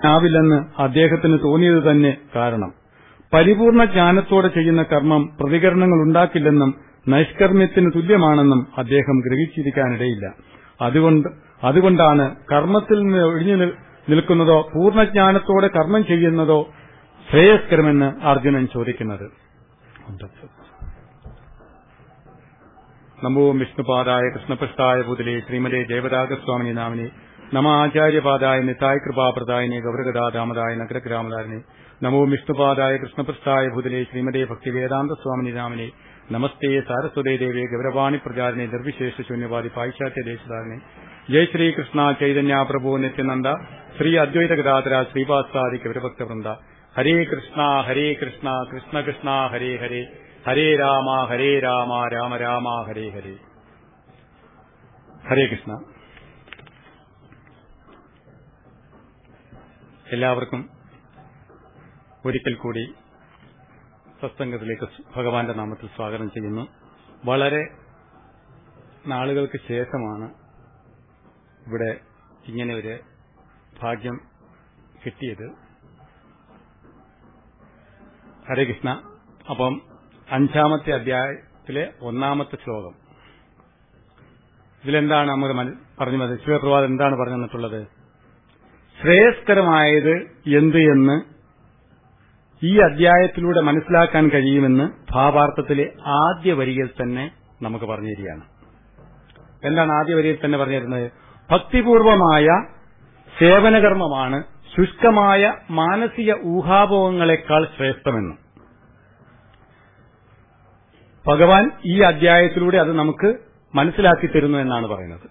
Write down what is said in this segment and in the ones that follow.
ആവില്ലെന്ന് അദ്ദേഹത്തിന് തോന്നിയത് തന്നെ കാരണം. പരിപൂർണ ജ്ഞാനത്തോടെ ചെയ്യുന്ന കർമ്മം പ്രതികരണങ്ങൾ ഉണ്ടാക്കില്ലെന്നും നൈഷ്കർമ്മ്യത്തിന് തുല്യമാണെന്നും അദ്ദേഹം ഗ്രഹിച്ചിരിക്കാനിടയില്ല. അതുകൊണ്ടാണ് കർമ്മത്തിൽ നിന്ന് ഒഴിഞ്ഞു നിൽക്കുന്നതോ പൂർണ്ണജ്ഞാനത്തോടെ കർമ്മം ചെയ്യുന്നതോ ശ്രേയസ്കരമെന്ന് അർജുനൻ ചോദിക്കുന്നത്. നമോ വിഷ്ണുപാദായ കൃഷ്ണപൃഷ്ഠായ ഭൂതലേ ശ്രീമതേ ജയപതാകസ്വാമിനി നാമിനെ നമ ആചാര്യപാദായ നിതായ കൃപാപ്രദായനെ ഗൗരഗദാദാമദായ നഗരഗ്രാമദാരിനെ നമോ വിഷ്ണുപാദായ കൃഷ്ണപൃഷ്ഠായ ഭൂതലേ ശ്രീമതേ ഭക്തിവേദാന്ത സ്വാമിനി നാമിനെ നമസ്തേ സാരസ്വതേ ദേവേ ഗൗരവാണി പ്രചാരനെ നിർവിശേഷ ശൂന്യവാദി പാശ്ചാത്യ ദേശധാരനെ ജയ ശ്രീകൃഷ്ണ ചൈതന്യ പ്രഭു നിത്യാനന്ദ ശ്രീ അദ്വൈത ഗദാധര ശ്രീവാസാദി ഗൗരഭക്തവൃന്ദ. ഹരേ കൃഷ്ണ കൃഷ്ണ കൃഷ്ണ ഹരേ ഹരേ ഹരേ രാമ രാമ രാമ ഹരേ ഹരേ. ഹരേ കൃഷ്ണ. എല്ലാവർക്കും ഒരിക്കൽ കൂടി സത്സംഗത്തിലേക്ക് ഭഗവാന്റെ നാമത്തിൽ സ്വാഗതം ചെയ്യുന്നു. വളരെ നാളുകൾക്ക് ശേഷമാണ് ഇവിടെ ഇങ്ങനെ ഒരു ഭാഗ്യം കിട്ടിയത്. ഹരേ കൃഷ്ണ. അപ്പം 5-ാമത്തെ അധ്യായത്തിലെ 1-ാമത്തെ ശ്ലോകം, ഇതിലെന്താണ് നമ്മൾ പറഞ്ഞു വന്നത്? ശിവപ്രഭാത് എന്താണ് പറഞ്ഞു തന്നിട്ടുള്ളത്? ശ്രേയസ്കരമായത് എന്ത് എന്ന് ഈ അധ്യായത്തിലൂടെ മനസ്സിലാക്കാൻ കഴിയുമെന്ന് ഭാവാർത്ഥത്തിലെ ആദ്യ വരിയിൽ തന്നെ നമുക്ക് പറഞ്ഞു തരികയാണ്. എന്താണ് ആദ്യ വരിയിൽ തന്നെ പറഞ്ഞു തരുന്നത്? ഭക്തിപൂർവമായ സേവനകർമ്മമാണ് ശുഷ്കമായ മാനസിക ഊഹാഭോഗങ്ങളെക്കാൾ ശ്രേഷ്ഠമെന്ന് ഭഗവാൻ ഈ അധ്യായത്തിലൂടെ അത് നമുക്ക് മനസ്സിലാക്കി തരുന്നു എന്നാണ് പറയുന്നത്.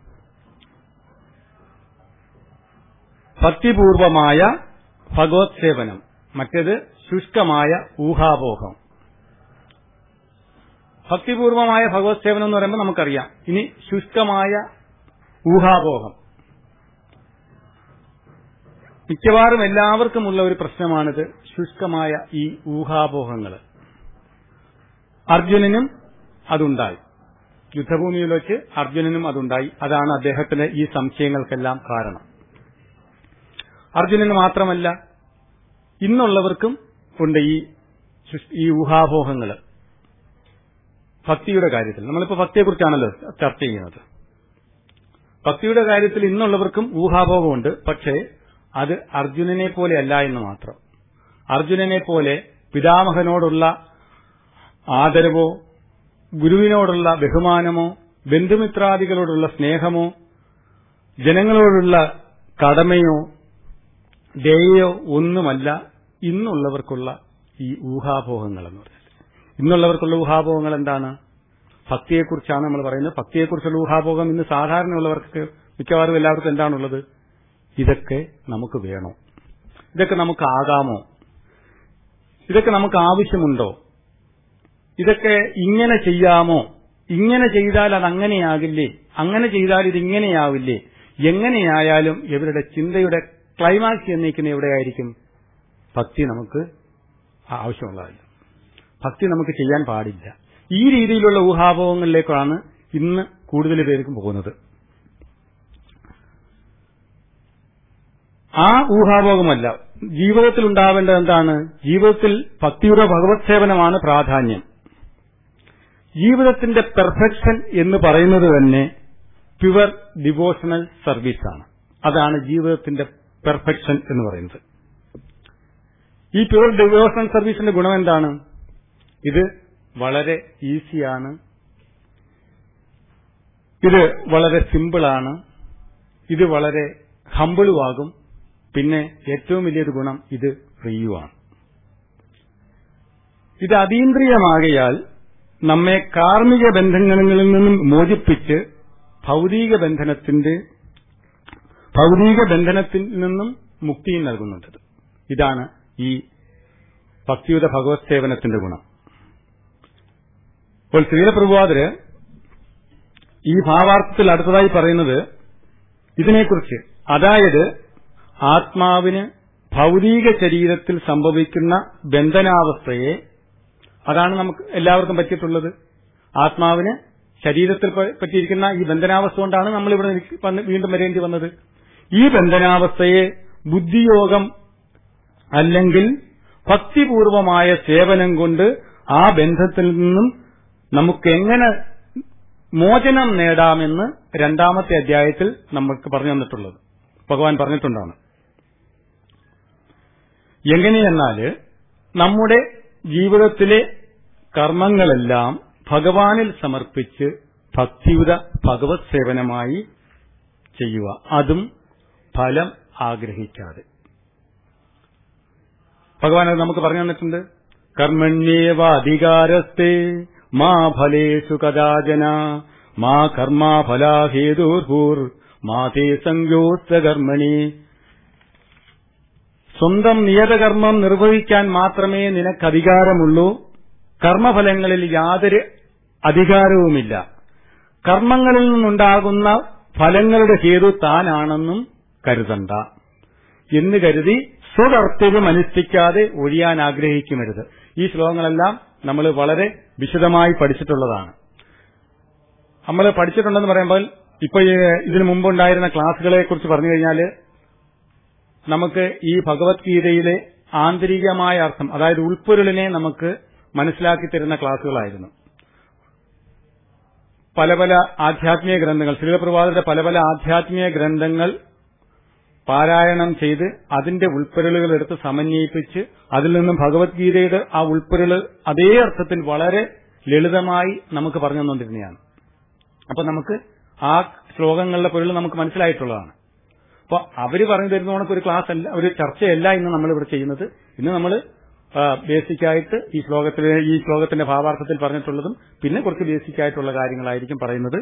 ഭക്തിപൂർവമായ ഭഗവത് സേവനം, മറ്റേത് ശുഷ്കമായ ഊഹാഭോഗം. ഭക്തിപൂർവമായ ഭഗവത് സേവനം എന്ന് പറയുമ്പോൾ നമുക്കറിയാം. ഇനി ശുഷ്കമായ ഊഹാഭോഗം, മിക്കവാറും എല്ലാവർക്കുമുള്ള ഒരു പ്രശ്നമാണിത്. ശുഷ്കമായ ഈ ഊഹാഭോഗങ്ങൾ അർജുനനും അതുണ്ടായി. യുദ്ധഭൂമിയിൽ വെച്ച് അർജുനനും അതുണ്ടായി. അതാണ് അദ്ദേഹത്തിന് ഈ സംശയങ്ങൾക്കെല്ലാം കാരണം. അർജുനന് മാത്രമല്ല, ഇന്നുള്ളവർക്കും ഉണ്ട് ഈ ഊഹാഭോഗങ്ങൾ. ഭക്തിയുടെ കാര്യത്തിൽ നമ്മളിപ്പോൾ ഭക്തിയെക്കുറിച്ചാണല്ലോ ചർച്ച ചെയ്യുന്നത്. ഭക്തിയുടെ കാര്യത്തിൽ ഇന്നുള്ളവർക്കും ഊഹാഭോഗമുണ്ട്. പക്ഷേ അത് അർജുനനെ പോലെ അല്ല എന്ന് മാത്രം. അർജുനനെ പോലെ പിതാമഹനോടുള്ള ആദരവോ, ഗുരുവിനോടുള്ള ബഹുമാനമോ, ബന്ധുമിത്രാദികളോടുള്ള സ്നേഹമോ, ജനങ്ങളോടുള്ള കടമയോ ദയയോ ഒന്നുമല്ല ഇന്നുള്ളവർക്കുള്ള ഈ ഊഹാഭോഗങ്ങൾ എന്ന് പറഞ്ഞാൽ. ഇന്നുള്ളവർക്കുള്ള ഊഹാഭോഗങ്ങൾ എന്താണ്? ഭക്തിയെക്കുറിച്ചാണ് നമ്മൾ പറയുന്നത്. ഭക്തിയെക്കുറിച്ചുള്ള ഊഹാഭോഗം ഇന്ന് സാധാരണയുള്ളവർക്ക് മിക്കവാറും എല്ലാവർക്കും എന്താണുള്ളത്? ഇതൊക്കെ നമുക്ക് വേണോ? ഇതൊക്കെ നമുക്ക് ആകാമോ? ഇതൊക്കെ നമുക്ക് ആവശ്യമുണ്ടോ? ഇതൊക്കെ ഇങ്ങനെ ചെയ്യാമോ? ഇങ്ങനെ ചെയ്താൽ അത് അങ്ങനെയാകില്ലേ? അങ്ങനെ ചെയ്താൽ ഇതിങ്ങനെയാവില്ലേ? എങ്ങനെയായാലും ഇവരുടെ ചിന്തയുടെ ക്ലൈമാക്സ് എന്നേക്കുന്ന എവിടെയായിരിക്കും? ഭക്തി നമുക്ക് ആവശ്യമുള്ളതല്ല. ഭക്തി നമുക്ക് ചെയ്യാൻ പാടില്ല. ഈ രീതിയിലുള്ള ഊഹാഭോഗങ്ങളിലേക്കാണ് ഇന്ന് കൂടുതൽ പേർക്കും പോകുന്നത്. ആ ഊഹാഭോഗമല്ല ജീവിതത്തിൽ ഉണ്ടാവേണ്ടത്. എന്താണ്? ജീവിതത്തിൽ ഭക്തിയുടെ ഭഗവത് സേവനമാണ് പ്രാധാന്യം. ജീവിതത്തിന്റെ പെർഫെക്ഷൻ എന്ന് പറയുന്നത് തന്നെ പ്യുവർ ഡിവോഷണൽ സർവീസാണ്. അതാണ് ജീവിതത്തിന്റെ പെർഫെക്ഷൻ എന്ന് പറയുന്നത്. ഈ പ്യുവർ ഡിവോഷണൽ സർവീസിന്റെ ഗുണം എന്താണ്? ഇത് വളരെ ഈസിയാണ്, ഇത് വളരെ സിമ്പിളാണ്, ഇത് വളരെ ഹമ്പിളുമാകും. പിന്നെ ഏറ്റവും വലിയൊരു ഗുണം ഇത് ഫ്രീയുമാണ്. ഇത് അതീന്ദ്രിയമാകയാൽ നമ്മെ കാർമ്മിക ബന്ധങ്ങളിൽ നിന്നും മോചിപ്പിച്ച് ഭൗതിക ബന്ധനത്തിൽ നിന്നും മുക്തിയും നൽകുന്നുണ്ട്. ഇതാണ് ഈ ഭക്തിയുടെ ഭഗവത് സേവനത്തിന്റെ ഗുണം. അപ്പോൾ ശ്രീലപ്രഭുപാദര് ഈ ഭാവാർത്ഥത്തിൽ അടുത്തതായി പറയുന്നത് ഇതിനെക്കുറിച്ച്, അതായത് ആത്മാവിന് ഭൗതിക ശരീരത്തിൽ സംഭവിക്കുന്ന ബന്ധനാവസ്ഥയെ, അതാണ് നമുക്ക് എല്ലാവർക്കും പറ്റിയിട്ടുള്ളത്. ആത്മാവിന് ശരീരത്തിൽ പറ്റിയിരിക്കുന്ന ഈ ബന്ധനാവസ്ഥ കൊണ്ടാണ് നമ്മളിവിടെ വീണ്ടും വരേണ്ടി വന്നത്. ഈ ബന്ധനാവസ്ഥയെ ബുദ്ധിയോഗം അല്ലെങ്കിൽ ഭക്തിപൂർവമായ സേവനം കൊണ്ട് ആ ബന്ധത്തിൽ നിന്നും നമുക്കെങ്ങനെ മോചനം നേടാമെന്ന് 2-ാമത്തെ അധ്യായത്തിൽ നമുക്ക് പറഞ്ഞു തന്നിട്ടുള്ളത്, ഭഗവാൻ പറഞ്ഞിട്ടുണ്ടാണ്. എങ്ങനെയെന്നാൽ നമ്മുടെ ജീവിതത്തിലെ കർമ്മങ്ങളെല്ലാം ഭഗവാനിൽ സമർപ്പിച്ച് ഭക്തിയുത ഭഗവത് സേവനമായി ചെയ്യുക, അതും ഫലം ആഗ്രഹിക്കാതെ. ഭഗവാൻ നമുക്ക് പറഞ്ഞു തന്നിട്ടുണ്ട്. കർമ്മണ്യേവ അധികാരസ്തേ മാ ഫലേഷു കദാചന മാ കർമ്മഫലാഹേതുർഹുർ മാ തേ സംയോസ്ത കർമ്മണി. സ്വന്തം നിയതകർമ്മം നിർവഹിക്കാൻ മാത്രമേ നിനക്ക് അധികാരമുള്ളൂ. കർമ്മഫലങ്ങളിൽ യാതൊരു അധികാരവുമില്ല. കർമ്മങ്ങളിൽ നിന്നുണ്ടാകുന്ന ഫലങ്ങളുടെ ഹേതു താനാണെന്നും കരുതണ്ട എന്ന് കരുതി സ്വകർത്തവ്യം അനുഷ്ഠിക്കാതെ ഒഴിയാൻ ആഗ്രഹിക്കുമരുത്. ഈ ശ്ലോകങ്ങളെല്ലാം നമ്മൾ വളരെ വിശദമായി പഠിച്ചിട്ടുള്ളതാണ്. നമ്മൾ പഠിച്ചിട്ടുണ്ടെന്ന് പറയുമ്പോൾ ഇപ്പൊ ഇതിനു മുമ്പുണ്ടായിരുന്ന ക്ലാസുകളെ കുറിച്ച് പറഞ്ഞു കഴിഞ്ഞാൽ നമുക്ക് ഈ ഭഗവത്ഗീതയിലെ ആന്തരികമായ അർത്ഥം, അതായത് ഉൾപ്പൊരുളിനെ നമുക്ക് മനസ്സിലാക്കി തരുന്ന ക്ലാസുകളായിരുന്നു. പല പല ആധ്യാത്മിക ഗ്രന്ഥങ്ങൾ, ശ്രീലപ്രഭാതരുടെ പല പല ആധ്യാത്മിക ഗ്രന്ഥങ്ങൾ പാരായണം ചെയ്ത് അതിന്റെ ഉൾപ്പൊരുളുകൾ എടുത്ത് സമന്വയിപ്പിച്ച് അതിൽ നിന്നും ഭഗവത്ഗീതയുടെ ആ ഉൾപ്പൊരുള് അതേ അർത്ഥത്തിൽ വളരെ ലളിതമായി നമുക്ക് പറഞ്ഞു തന്നുകൊണ്ടിരുന്നതാണ്. അപ്പൊ നമുക്ക് ആ ശ്ലോകങ്ങളുടെ പൊരുൾ നമുക്ക് മനസ്സിലായിട്ടുള്ളതാണ്. അപ്പൊ അവര് പറഞ്ഞു തരുന്ന കണക്ക് ഒരു ക്ലാസ് അല്ല, ഒരു ചർച്ചയല്ല ഇന്ന് നമ്മളിവിടെ ചെയ്യുന്നത്. ഇന്ന് നമ്മൾ ബേസിക്കായിട്ട് ഈ ശ്ലോകത്തിന്റെ ഭാവാർത്ഥത്തിൽ പറഞ്ഞിട്ടുള്ളതും പിന്നെ കുറച്ച് ബേസിക്കായിട്ടുള്ള കാര്യങ്ങളായിരിക്കും പറയുന്നത്.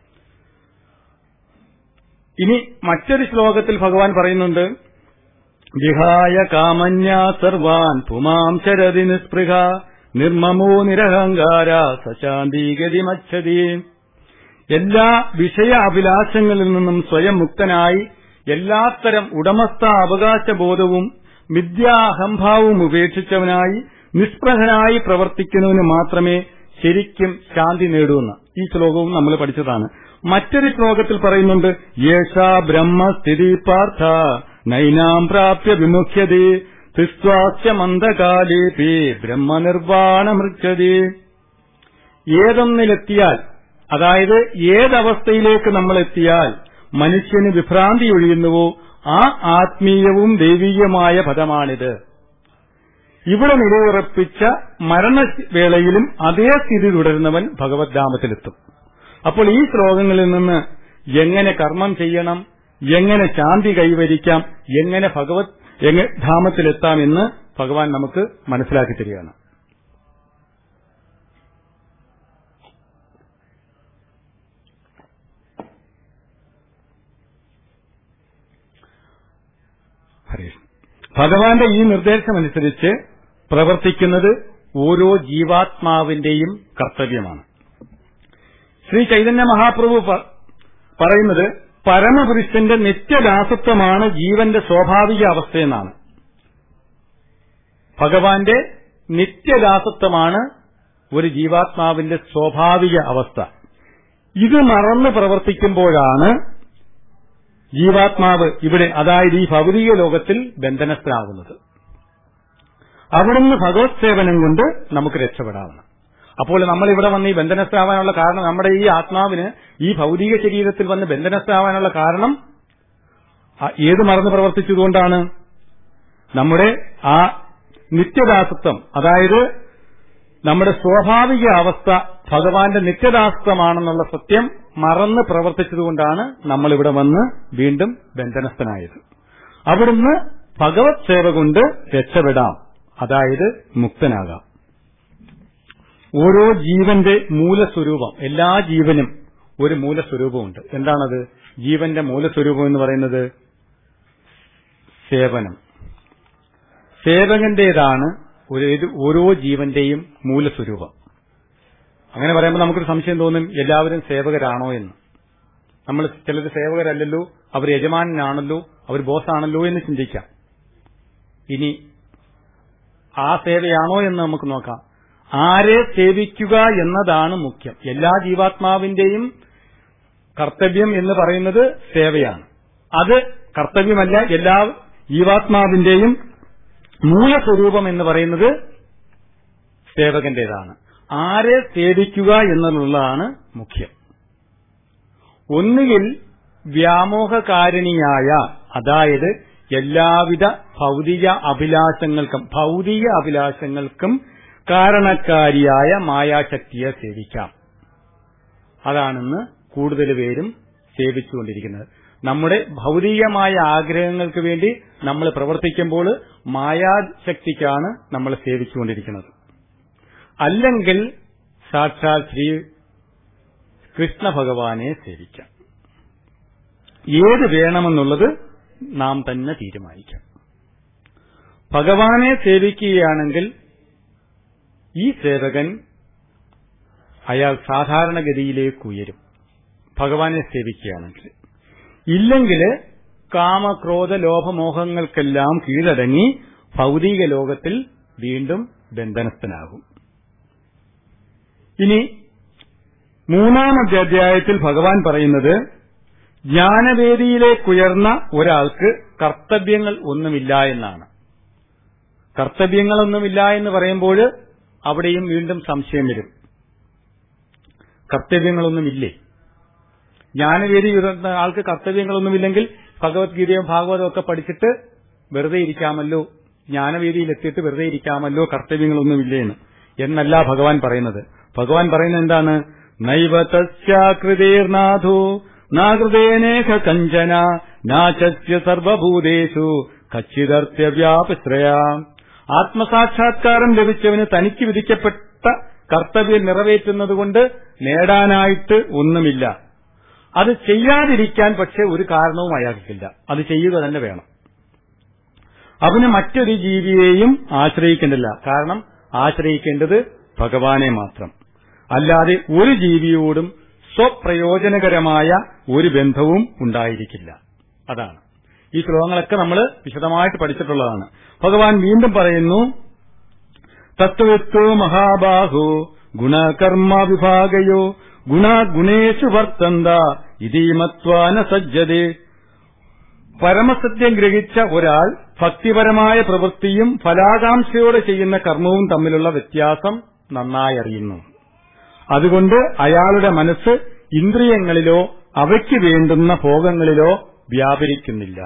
ഇനി മറ്റൊരു ശ്ലോകത്തിൽ ഭഗവാൻ പറയുന്നുണ്ട്, വിഹായ കാമന്യ സർവാൻ പുമാം ചരതി നിസ്പൃഹ നിർമ്മമോ നിരഹങ്കാര സശാന്തി ഗതിമച്ഛതി. എല്ലാ വിഷയ അഭിലാഷങ്ങളിൽ നിന്നും സ്വയം മുക്തനായി എല്ലാത്തരം ഉടമസ്ഥ അവകാശബോധവും മിഥ്യാഹംഭാവവും ഉപേക്ഷിച്ചവനായി നിസ്പൃഹനായി പ്രവർത്തിക്കുന്നവന് മാത്രമേ ശരിക്കും ശാന്തി നേടൂന്ന്. ഈ ശ്ലോകവും നമ്മൾ പഠിച്ചതാണ്. മറ്റൊരു ശ്ലോകത്തിൽ പറയുന്നുണ്ട്, യേഷാ ബ്രഹ്മസ്ഥിതി പാർത്ഥ നൈനാം പ്രാപ്യ വിമുഖ്യതേ തിസ്വാസ്യ മന്ദകാലേപി ബ്രഹ്മനിർവാണമൃച്ഛതി. ഏതൊന്നിലെത്തിയാൽ, അതായത് ഏതവസ്ഥയിലേക്ക് നമ്മൾ എത്തിയാൽ മനുഷ്യന് വിഭ്രാന്തി ഒഴിയുന്നുവോ ആ ആത്മീയവും ദൈവീയമായ പദമാണിത്. ഇവിടെ നിലയുറപ്പിച്ച മരണവേളയിലും അതേ സ്ഥിതി തുടരുന്നവൻ ഭഗവത് ധാമത്തിലെത്തും. അപ്പോൾ ഈ ശ്ലോകങ്ങളിൽ നിന്ന് എങ്ങനെ കർമ്മം ചെയ്യണം, എങ്ങനെ ശാന്തി കൈവരിക്കാം, എങ്ങനെ ഭഗവത് ധാമത്തിലെത്താമെന്ന് ഭഗവാൻ നമുക്ക് മനസ്സിലാക്കി തരികയാണ്. ഭഗവാന്റെ ഈ നിർദ്ദേശമനുസരിച്ച് പ്രവർത്തിക്കുന്നത് ഓരോ ജീവാത്മാവിന്റെയും കർത്തവ്യമാണ്. ശ്രീ ചൈതന്യ മഹാപ്രഭു പറയുന്നത് പരമപുരുഷന്റെ നിത്യദാസത്വമാണ് ജീവന്റെ സ്വാഭാവിക അവസ്ഥയെന്നാണ്. ഭഗവാന്റെ നിത്യദാസത്വമാണ് ഒരു ജീവാത്മാവിന്റെ സ്വാഭാവിക അവസ്ഥ. ഇത് മറന്ന് പ്രവർത്തിക്കുമ്പോഴാണ് ജീവാത്മാവ് ഇവിടെ, അതായത് ഈ ഭൗതിക ലോകത്തിൽ ബന്ധനസ്ഥനാകുന്നത്. അവിടുന്ന് ഭഗവത് സേവനം കൊണ്ട് നമുക്ക് രക്ഷപ്പെടാവുന്ന. അപ്പോൾ നമ്മൾ ഇവിടെ വന്ന് ഈ ബന്ധനസ്ഥനാവാനുള്ള കാരണം, നമ്മുടെ ഈ ആത്മാവിന് ഈ ഭൗതിക ശരീരത്തിൽ വന്ന് ബന്ധനസ്ഥനാവാനുള്ള കാരണം ഏത് മറന്ന് പ്രവർത്തിച്ചതുകൊണ്ടാണ്? നമ്മുടെ ആ നിത്യദാസത്വം, അതായത് നമ്മുടെ സ്വാഭാവിക അവസ്ഥ ഭഗവാന്റെ നിത്യദാസത്വമാണെന്നുള്ള സത്യം മറന്ന് പ്രവർത്തിച്ചതുകൊണ്ടാണ് നമ്മളിവിടെ വന്ന് വീണ്ടും ബന്ധനസ്ഥനായത്. അവിടുന്ന് ഭഗവത് സേവ കൊണ്ട് രക്ഷപ്പെടാം, അതായത് മുക്തനാകാം. ഓരോ ജീവന്റെ മൂലസ്വരൂപം, എല്ലാ ജീവനും ഒരു മൂലസ്വരൂപമുണ്ട്. എന്താണത്? ജീവന്റെ മൂലസ്വരൂപം എന്ന് പറയുന്നത് സേവനം. സേവകന്റേതാണ് ഓരോ ജീവന്റെയും മൂലസ്വരൂപം. അങ്ങനെ പറയുമ്പോൾ നമുക്കൊരു സംശയം തോന്നും, എല്ലാവരും സേവകരാണോ എന്ന്. നമ്മൾ ചിലർ സേവകരല്ലല്ലോ, അവർ യജമാനാണല്ലോ, അവർ ബോസാണല്ലോ എന്ന് ചിന്തിക്കാം. ഇനി ആ സേവയാണോ എന്ന് നമുക്ക് നോക്കാം. ആരെ സേവിക്കുക എന്നതാണ് മുഖ്യം. എല്ലാ ജീവാത്മാവിന്റെയും കർത്തവ്യം എന്ന് പറയുന്നത് സേവയാണ്. അത് കർത്തവ്യമല്ല, ജീവാത്മാവിന്റെയും മൂലസ്വരൂപം എന്ന് പറയുന്നത് സേവകന്റേതാണ്. ആരെ സേവിക്കുക എന്നുള്ളതാണ് മുഖ്യം. ഒന്നുകിൽ വ്യാമോഹകാരിണിയായ, അതായത് എല്ലാവിധ ഭൗതിക അഭിലാഷങ്ങൾക്കും കാരണക്കാരിയായ മായാശക്തിയെ സേവിക്കാം. അതാണെന്ന് കൂടുതൽ പേരും സേവിച്ചുകൊണ്ടിരിക്കുന്നത്. നമ്മുടെ ഭൗതികമായ ആഗ്രഹങ്ങൾക്ക് വേണ്ടി നമ്മൾ പ്രവർത്തിക്കുമ്പോൾ മായാശക്തിക്കാണ് നമ്മൾ സേവിച്ചുകൊണ്ടിരിക്കുന്നത്. അല്ലെങ്കിൽ സാക്ഷാൽ ശ്രീ കൃഷ്ണ ഭഗവാനെ സേവിക്കാം. ഏത് വേണമെന്നുള്ളത് നാം തന്നെ തീരുമാനിക്കാം. ഭഗവാനെ സേവിക്കുകയാണെങ്കിൽ ഈ സേവകൻ അയാൾ സാധാരണഗതിയിലേക്ക് ഉയരും, ഭഗവാനെ സേവിക്കുകയാണെങ്കിൽ. ഇല്ലെങ്കിൽ കാമക്രോധ ലോഭമോഹങ്ങൾക്കെല്ലാം കീഴടങ്ങി ഭൗതിക ലോകത്തിൽ വീണ്ടും ബന്ധനസ്ഥനാകും. ഇനി 3-ാമത്തെ അധ്യായത്തിൽ ഭഗവാൻ പറയുന്നത്, ജ്ഞാനവേദിയിലേക്കുയർന്ന ഒരാൾക്ക് കർത്തവ്യങ്ങൾ ഒന്നുമില്ല എന്നാണ്. കർത്തവ്യങ്ങളൊന്നുമില്ല എന്ന് പറയുമ്പോൾ അവിടെയും വീണ്ടും സംശയം വരും. കർത്തവ്യങ്ങളൊന്നുമില്ലേ? ജ്ഞാനവേദി ഉയർന്ന ആൾക്ക് കർത്തവ്യങ്ങളൊന്നുമില്ലെങ്കിൽ ഭഗവത്ഗീതയും ഭാഗവതവും ഒക്കെ പഠിച്ചിട്ട് വെറുതെ ഇരിക്കാമല്ലോ, ജ്ഞാനവേദിയിലെത്തിയിട്ട് വെറുതെ ഇരിക്കാമല്ലോ, കർത്തവ്യങ്ങളൊന്നുമില്ലേ എന്നല്ല ഭഗവാൻ പറയുന്നത്. ഭഗവാൻ പറയുന്നത് എന്താണ്? നൈവ തസ്യാകൃതേർനാഥോ നാകൃതേനേക കഞ്ചന നാചസ്യ സർവഭൂതേഷു കച്ചിദർത്യവ്യാപശ്രയ. ആത്മസാക്ഷാത്കാരം ലഭിച്ചവന് തനിക്ക് വിധിക്കപ്പെട്ട കർത്തവ്യം നിറവേറ്റുന്നതുകൊണ്ട് നേടാനായിട്ട് ഒന്നുമില്ല. അത് ചെയ്യാതിരിക്കാൻ പക്ഷെ ഒരു കാരണവും അയാൾക്കില്ല. അത് ചെയ്യുക തന്നെ വേണം. അവന് മറ്റൊരു ജീവിയെയും ആശ്രയിക്കേണ്ടില്ല. കാരണം ആശ്രയിക്കേണ്ടത് ഭഗവാനെ മാത്രം. അല്ലാതെ ഒരു ജീവിയോടും സ്വപ്രയോജനകരമായ ഒരു ബന്ധവും ഉണ്ടായിരിക്കില്ല. അതാണ് ഈ ശ്ലോകങ്ങളൊക്കെ നമ്മൾ വിശദമായിട്ട് പഠിച്ചിട്ടുള്ളതാണ്. ഭഗവാൻ വീണ്ടും പറയുന്നു, തത്വത്തോ മഹാബാഹോ ഗുണകർമ്മ വിഭാഗയോ ഗുണേഷു വർത്തന്ത ഇതീമത്വാന സജ്ജതേ. പരമസത്യം ഗ്രഹിച്ച ഒരാൾ ഭക്തിപരമായ പ്രവൃത്തിയും ഫലാകാംക്ഷയോടെ ചെയ്യുന്ന കർമ്മവും തമ്മിലുള്ള വ്യത്യാസം നന്നായി അറിയുന്നു. അതുകൊണ്ട് അയാളുടെ മനസ്സ് ഇന്ദ്രിയങ്ങളിലോ അവയ്ക്ക് വേണ്ടുന്ന ഭോഗങ്ങളിലോ വ്യാപരിക്കുന്നില്ല.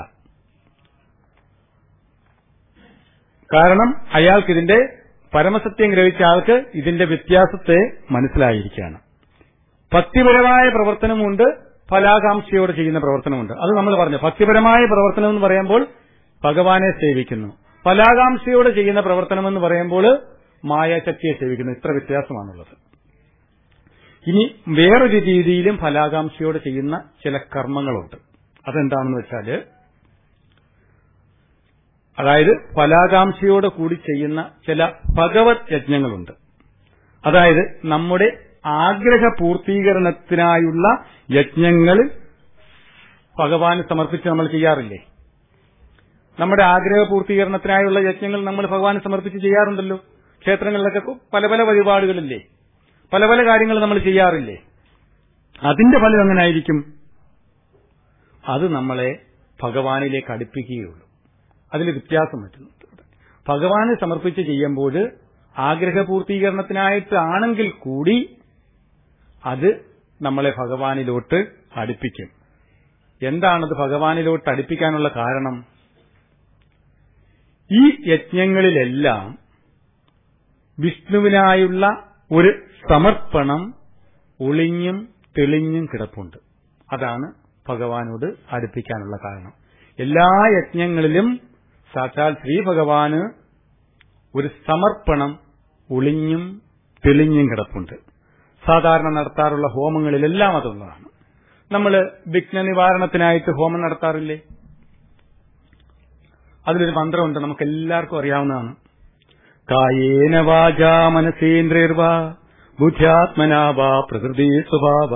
കാരണം അയാൾക്കിതിന്റെ പരമസത്യം ഗ്രഹിച്ച ആൾക്ക് ഇതിന്റെ വ്യത്യാസത്തെ മനസ്സിലായിരിക്കുകയാണ്. ഭക്തിപരമായ പ്രവർത്തനമുണ്ട്, ഫലാകാംക്ഷയോടെ ചെയ്യുന്ന പ്രവർത്തനമുണ്ട്. അത് നമ്മൾ പറഞ്ഞു. ഭക്തിപരമായ പ്രവർത്തനം എന്ന് പറയുമ്പോൾ ഭഗവാനെ സേവിക്കുന്നു, ഫലാകാംക്ഷയോടെ ചെയ്യുന്ന പ്രവർത്തനം എന്ന് പറയുമ്പോൾ മായാശക്തിയെ സേവിക്കുന്നു. ഇത്ര വ്യത്യാസമാണുള്ളത്. ഇനി വേറൊരു രീതിയിലും ഫലാകാംക്ഷയോടെ ചെയ്യുന്ന ചില കർമ്മങ്ങളുണ്ട്. അതെന്താണെന്ന് വെച്ചാല്, അതായത് ഫലാകാംക്ഷയോടെ കൂടി ചെയ്യുന്ന ചില ഭഗവത് യജ്ഞങ്ങളുണ്ട്. അതായത് നമ്മുടെ ആഗ്രഹ പൂർത്തീകരണത്തിനായുള്ള യജ്ഞങ്ങൾ ഭഗവാന് സമർപ്പിച്ച് നമ്മൾ ചെയ്യാറില്ലേ? നമ്മുടെ ആഗ്രഹ പൂർത്തീകരണത്തിനായുള്ള യജ്ഞങ്ങൾ നമ്മൾ ഭഗവാന് സമർപ്പിച്ച് ചെയ്യാറുണ്ടല്ലോ. ക്ഷേത്രങ്ങളിലൊക്കെ പല പല വഴിപാടുകളില്ലേ, പല പല കാര്യങ്ങൾ നമ്മൾ ചെയ്യാറില്ലേ? അതിന്റെ ഫലം എങ്ങനെയായിരിക്കും? അത് നമ്മളെ ഭഗവാനിലേക്ക് അടുപ്പിക്കുകയുള്ളൂ. അതിൽ വ്യത്യാസം പറ്റുന്നുണ്ട്. ഭഗവാന് സമർപ്പിച്ച് ചെയ്യുമ്പോൾ ആഗ്രഹപൂർത്തീകരണത്തിനായിട്ടാണെങ്കിൽ കൂടി അത് നമ്മളെ ഭഗവാനിലോട്ട് അടുപ്പിക്കും. എന്താണത് ഭഗവാനിലോട്ട് അടുപ്പിക്കാനുള്ള കാരണം? ഈ യജ്ഞങ്ങളിലെല്ലാം വിഷ്ണുവിനായുള്ള ഒരു സമർപ്പണം ഒളിഞ്ഞും തെളിഞ്ഞും കിടപ്പുണ്ട്. അതാണ് ഭഗവാനോട് അടുപ്പിക്കാനുള്ള കാരണം. എല്ലാ യജ്ഞങ്ങളിലും സാക്ഷാൽ ശ്രീ ഭഗവാന് ഒരു സമർപ്പണം ഒളിഞ്ഞും തെളിഞ്ഞും കിടപ്പുണ്ട്. സാധാരണ നടത്താറുള്ള ഹോമങ്ങളിലെല്ലാം അതുള്ളതാണ്. നമ്മൾ വിഘ്ന നിവാരണത്തിനായിട്ട് ഹോമം നടത്താറില്ലേ? അതിലൊരു മന്ത്രമുണ്ട്, നമുക്ക് എല്ലാവർക്കും അറിയാവുന്നതാണ്. കായേന വാചാ മനസേന്ദ്രിർവാ ബുദ്ധ്യാത്മനാ വാ പ്രകൃതി സ്വഭാവ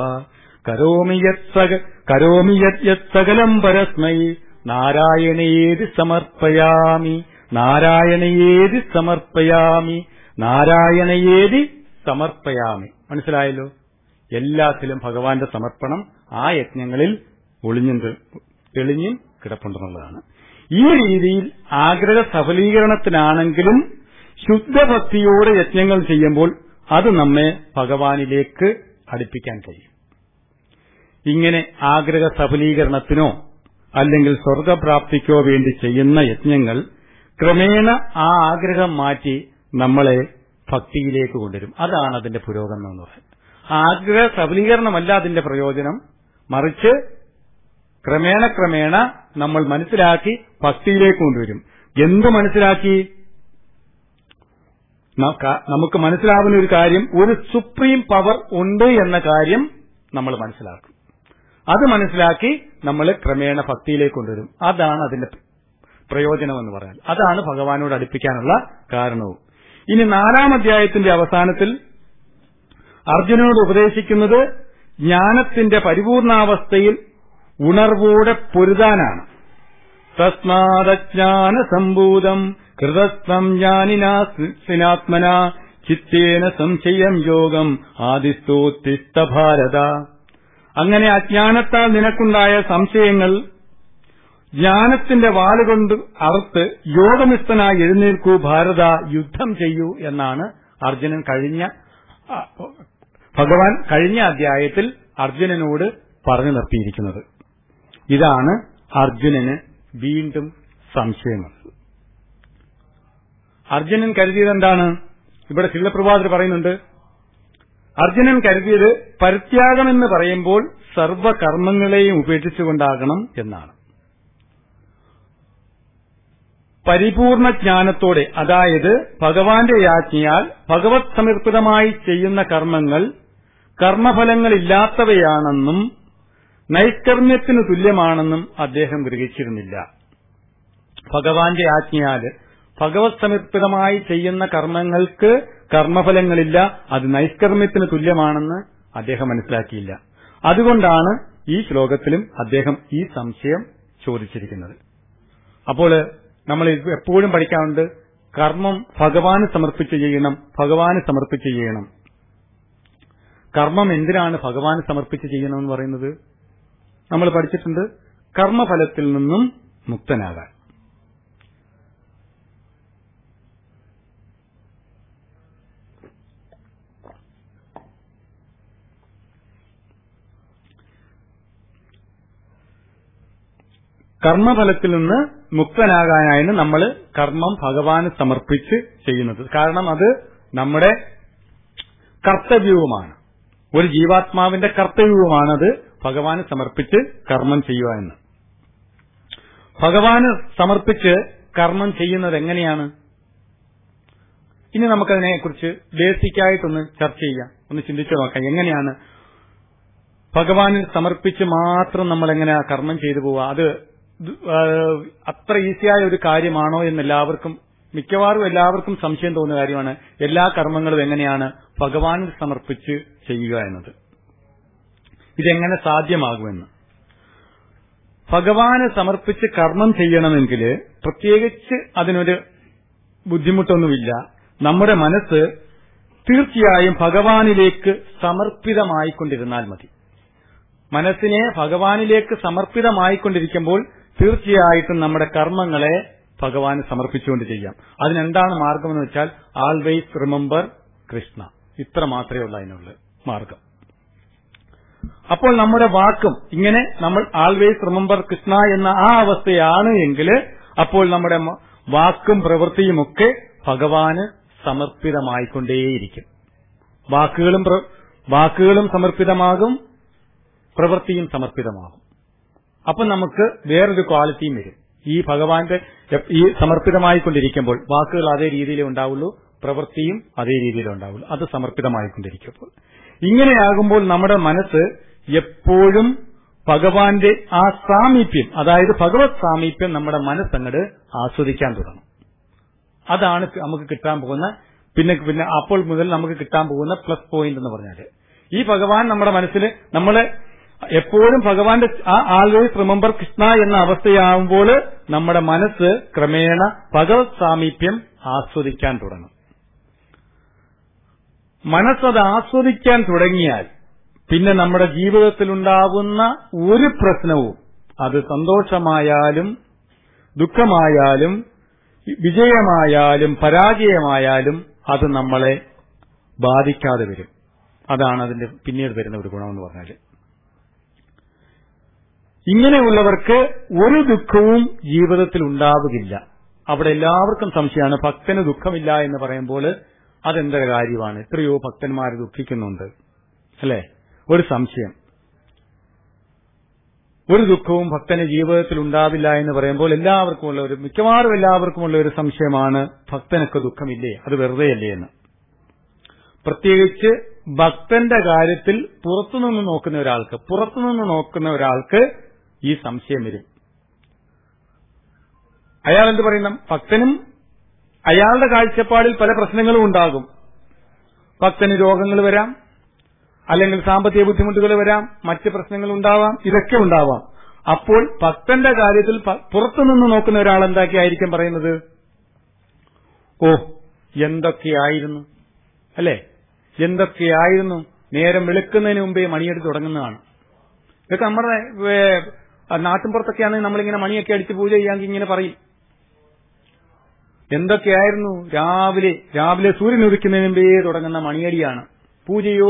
കരോമി യത് സകലം പരസ്മൈ നാരായണേതി സമർപ്പയാമി നാരായണയേതി സമർപ്പയാമി നാരായണയേതി സമർപ്പയാമി. മനസ്സിലായല്ലോ? എല്ലാത്തിലും ഭഗവാന്റെ സമർപ്പണം ആ യജ്ഞങ്ങളിൽ ഒളിഞ്ഞും തെളിഞ്ഞും കിടപ്പുണ്ടെന്നുള്ളതാണ്. ഈ രീതിയിൽ ആഗ്രഹ സഫലീകരണത്തിനാണെങ്കിലും ശുദ്ധഭക്തിയോടെ യജ്ഞങ്ങൾ ചെയ്യുമ്പോൾ അത് നമ്മെ ഭഗവാനിലേക്ക് അടുപ്പിക്കാൻ കഴിയും. ഇങ്ങനെ ആഗ്രഹ സഫലീകരണത്തിനോ അല്ലെങ്കിൽ സ്വർഗപ്രാപ്തിക്കോ വേണ്ടി ചെയ്യുന്ന യജ്ഞങ്ങൾ ക്രമേണ ആ ആഗ്രഹം മാറ്റി നമ്മളെ ഭക്തിയിലേക്ക് കൊണ്ടുവരും. അതാണ് അതിന്റെ പുരോഗമനം എന്ന് പറയുന്നത്. ആഗ്രഹ സഫലീകരണമല്ല അതിന്റെ പ്രയോജനം, മറിച്ച് ക്രമേണ നമ്മൾ മനസ്സിലാക്കി ഭക്തിയിലേക്ക് കൊണ്ടുവരും. എന്ത് മനസ്സിലാക്കി? നമുക്ക് മനസ്സിലാവുന്ന ഒരു കാര്യം, ഒരു സുപ്രീം പവർ ഉണ്ട് എന്ന കാര്യം നമ്മൾ മനസ്സിലാക്കും. അത് മനസ്സിലാക്കി നമ്മൾ ക്രമേണ ഭക്തിയിലേക്ക് കൊണ്ടുവരും. അതാണ് അതിന്റെ പ്രയോജനമെന്ന് പറയാൻ. അതാണ് ഭഗവാനോട് അടുപ്പിക്കാനുള്ള കാരണവും. ഇനി 4-ാം അധ്യായത്തിന്റെ അവസാനത്തിൽ അർജുനനോട് ഉപദേശിക്കുന്നത് ജ്ഞാനത്തിന്റെ പരിപൂർണാവസ്ഥയിൽ ഉണർവോടെ പൊരുതാനാണ്. തസ്മാദജ്ഞാന സംഭൂതം കൃതസ്ഥം ജ്ഞാനിനാത്മന ചിത്തേന സംശയം യോഗം ആദിസ്തോത്തിഷ്ഠ ഭാരത. അങ്ങനെ അജ്ഞാനത്താൽ നിനക്കുണ്ടായ സംശയങ്ങൾ ജ്ഞാനത്തിന്റെ വാളുകൊണ്ട് അറുത്ത് യോഗനിഷ്ഠനായി എഴുന്നേൽക്കൂ ഭാരത, യുദ്ധം ചെയ്യൂ എന്നാണ് ഭഗവാൻ കഴിഞ്ഞ അധ്യായത്തിൽ അർജുനനോട് പറഞ്ഞു നിർത്തിയിരിക്കുന്നത്. ഇതാണ് അർജുനന് വീണ്ടും സംശയങ്ങൾ. അർജുനൻ കരുതിയത് എന്താണ്? ഇവിടെ ശിലപ്രഭാതർ പറയുന്നുണ്ട്, അർജുനൻ കരുതിയത് പരിത്യാഗമെന്ന് പറയുമ്പോൾ സർവകർമ്മങ്ങളെയും ഉപേക്ഷിച്ചുകൊണ്ടാകണം എന്നാണ്. പരിപൂർണ ജ്ഞാനത്തോടെ, അതായത് ഭഗവാന്റെ യാജ്ഞയാൽ ഭഗവത് സമർപ്പിതമായി ചെയ്യുന്ന കർമ്മങ്ങൾ കർമ്മഫലങ്ങളില്ലാത്തവയാണെന്നും നൈഷ്കർമ്മ്യത്തിനു തുല്യമാണെന്നും അദ്ദേഹം ഗ്രഹിച്ചിരുന്നില്ല. ഭഗവാന്റെ ആജ്ഞയാൽ ഭഗവത് സമർപ്പിതമായി ചെയ്യുന്ന കർമ്മങ്ങൾക്ക് കർമ്മഫലങ്ങളില്ല, അത് നൈഷ്കർമ്മ്യത്തിന് തുല്യമാണെന്ന് അദ്ദേഹം മനസ്സിലാക്കിയില്ല. അതുകൊണ്ടാണ് ഈ ശ്ലോകത്തിലും അദ്ദേഹം ഈ സംശയം ചോദിച്ചിരിക്കുന്നത്. അപ്പോൾ നമ്മൾ എപ്പോഴും പഠിക്കാറുണ്ട്, കർമ്മം ഭഗവാന് സമർപ്പിച്ച് ചെയ്യണം, ഭഗവാന് സമർപ്പിച്ച് ചെയ്യണം. കർമ്മം എന്തിനാണ് ഭഗവാന് സമർപ്പിച്ച് ചെയ്യണമെന്ന് പറയുന്നത്? നമ്മൾ പഠിച്ചിട്ടുണ്ട്, കർമ്മഫലത്തിൽ നിന്നും മുക്തനാകാൻ. കർമ്മഫലത്തിൽ നിന്ന് മുക്തനാകാനാണ് നമ്മൾ കർമ്മം ഭഗവാന് സമർപ്പിച്ച് ചെയ്യുന്നത്. കാരണം അത് നമ്മുടെ കർത്തവ്യവുമാണ്, ഒരു ജീവാത്മാവിന്റെ കർത്തവ്യവുമാണത് ഭഗവാന് സമർപ്പിച്ച് കർമ്മം ചെയ്യുക എന്ന്. ഭഗവാന് സമർപ്പിച്ച് കർമ്മം ചെയ്യുന്നത് എങ്ങനെയാണ്? ഇനി നമുക്കതിനെക്കുറിച്ച് ബേസിക്കായിട്ടൊന്ന് ചർച്ച ചെയ്യാം, ഒന്ന് ചിന്തിച്ചു നോക്കാം. എങ്ങനെയാണ് ഭഗവാന് സമർപ്പിച്ച് മാത്രം നമ്മൾ എങ്ങനെയാ കർമ്മം ചെയ്തു പോവുക? അത് അത്ര ഈസിയായ ഒരു കാര്യമാണോ എന്ന് മിക്കവാറും എല്ലാവർക്കും സംശയം തോന്നുന്ന കാര്യമാണ്. എല്ലാ കർമ്മങ്ങളും എങ്ങനെയാണ് ഭഗവാന് സമർപ്പിച്ച് ചെയ്യുക എന്നത്? ഇതെങ്ങനെ സാധ്യമാകുമെന്ന്. ഭഗവാന് സമർപ്പിച്ച് കർമ്മം ചെയ്യണമെങ്കിൽ പ്രത്യേകിച്ച് അതിനൊരു ബുദ്ധിമുട്ടൊന്നുമില്ല. നമ്മുടെ മനസ്സ് തീർച്ചയായും ഭഗവാനിലേക്ക് സമർപ്പിതമായിക്കൊണ്ടിരുന്നാൽ മതി. മനസ്സിനെ ഭഗവാനിലേക്ക് സമർപ്പിതമായിക്കൊണ്ടിരിക്കുമ്പോൾ തീർച്ചയായിട്ടും നമ്മുടെ കർമ്മങ്ങളെ ഭഗവാന് സമർപ്പിച്ചുകൊണ്ട് ചെയ്യാം. അതിനെന്താണ് മാർഗമെന്ന് വെച്ചാൽ ആൾവേസ് റിമെമ്പർ കൃഷ്ണ. ഇത്ര മാത്രമേ ഉള്ളൂ അതിനുള്ള മാർഗം. അപ്പോൾ നമ്മുടെ വാക്കും ഇങ്ങനെ നമ്മൾ ആൾവേസ് റിമെമ്പർ കൃഷ്ണ എന്ന ആ അവസ്ഥയാണ് എങ്കിൽ അപ്പോൾ നമ്മുടെ വാക്കും പ്രവൃത്തിയുമൊക്കെ ഭഗവാന് സമർപ്പിതമായിക്കൊണ്ടേയിരിക്കും. വാക്കുകളും സമർപ്പിതമാകും, പ്രവൃത്തിയും സമർപ്പിതമാകും. അപ്പൊ നമുക്ക് വേറൊരു ക്വാളിറ്റിയും വരും. ഈ ഭഗവാന്റെ ഈ സമർപ്പിതമായിക്കൊണ്ടിരിക്കുമ്പോൾ വാക്കുകൾ അതേ രീതിയിലേ ഉണ്ടാവുള്ളൂ, പ്രവൃത്തിയും അതേ രീതിയിലേ ഉണ്ടാവുള്ളൂ. അത് സമർപ്പിതമായിക്കൊണ്ടിരിക്കുമ്പോൾ ഇങ്ങനെയാകുമ്പോൾ നമ്മുടെ മനസ്സ് എപ്പോഴും ഭഗവാന്റെ ആ സാമീപ്യം, അതായത് ഭഗവത് സാമീപ്യം നമ്മുടെ മനസ്സങ്ങട് ആസ്വദിക്കാൻ തുടങ്ങും. അതാണ് നമുക്ക് കിട്ടാൻ പോകുന്ന പിന്നെ അപ്പോൾ മുതൽ നമുക്ക് കിട്ടാൻ പോകുന്ന പ്ലസ് പോയിന്റ് എന്ന് പറഞ്ഞാൽ, ഈ ഭഗവാൻ നമ്മുടെ മനസ്സിൽ നമ്മളെ എപ്പോഴും ഭഗവാന്റെ ആ ആൾവേസ് റിമെമ്പർ കൃഷ്ണ എന്ന അവസ്ഥയാവുമ്പോൾ നമ്മുടെ മനസ്സ് ക്രമേണ ഭഗവത് സാമീപ്യം ആസ്വദിക്കാൻ തുടങ്ങും. മനസ്സത് ആസ്വദിക്കാൻ തുടങ്ങിയാൽ പിന്നെ നമ്മുടെ ജീവിതത്തിലുണ്ടാകുന്ന ഒരു പ്രശ്നവും, അത് സന്തോഷമായാലും ദുഃഖമായാലും വിജയമായാലും പരാജയമായാലും അത് നമ്മളെ ബാധിക്കാതെ വരും. അതാണ് അതിന്റെ പിന്നീട് വരുന്ന ഒരു ഗുണമെന്ന് പറഞ്ഞാൽ. ഇങ്ങനെയുള്ളവർക്ക് ഒരു ദുഃഖവും ജീവിതത്തിൽ ഉണ്ടാവുകയില്ല. അവിടെ എല്ലാവർക്കും സംശയമാണ്. ഭക്തന് ദുഃഖമില്ല എന്ന് പറയുമ്പോൾ അതെന്തൊരു കാര്യമാണ്? എത്രയോ ഭക്തന്മാർ ദുഃഖിക്കുന്നുണ്ട്, അല്ലേ? ഒരു സംശയം. ഒരു ദുഃഖവും ഭക്തന് ജീവിതത്തിൽ ഉണ്ടാവില്ല എന്ന് പറയുമ്പോൾ മിക്കവാറും എല്ലാവർക്കുമുള്ള ഒരു സംശയമാണ്, ഭക്തനൊക്കെ ദുഃഖമില്ലേ, അത് വെറുതെയല്ലേ എന്ന്. പ്രത്യേകിച്ച് ഭക്തന്റെ കാര്യത്തിൽ പുറത്തുനിന്ന് നോക്കുന്ന ഒരാൾക്ക് ഈ സംശയം വരും. അയാൾ എന്ത് പറയുന്നു? ഭക്തനും അയാളുടെ കാഴ്ചപ്പാടിൽ പല പ്രശ്നങ്ങളും ഉണ്ടാകും. ഭക്തന് രോഗങ്ങൾ വരാം, അല്ലെങ്കിൽ സാമ്പത്തിക ബുദ്ധിമുട്ടുകൾ വരാം, മറ്റ് പ്രശ്നങ്ങൾ ഉണ്ടാവാം, ഇതൊക്കെ ഉണ്ടാവാം. അപ്പോൾ ഭക്തന്റെ കാര്യത്തിൽ പുറത്തുനിന്ന് നോക്കുന്ന ഒരാൾ എന്താക്കിയായിരിക്കും പറയുന്നത്? ഓ, എന്തൊക്കെയായിരുന്നു, അല്ലേ? എന്തൊക്കെയായിരുന്നു, നേരം വെളുക്കുന്നതിന് മുമ്പേ മണിയെടുത്ത് തുടങ്ങുന്നതാണ്. ഇതൊക്കെ നമ്മുടെ നാട്ടിൻപുറത്തൊക്കെയാണെങ്കിൽ നമ്മളിങ്ങനെ മണിയൊക്കെ അടിച്ച് പൂജ ചെയ്യാമെങ്കിൽ ഇങ്ങനെ പറയും. എന്തൊക്കെയായിരുന്നു, രാവിലെ സൂര്യൻ ഉദിക്കുന്നതിന് മുമ്പേ തുടങ്ങുന്ന മണിയടിയാണ്. പൂജയോ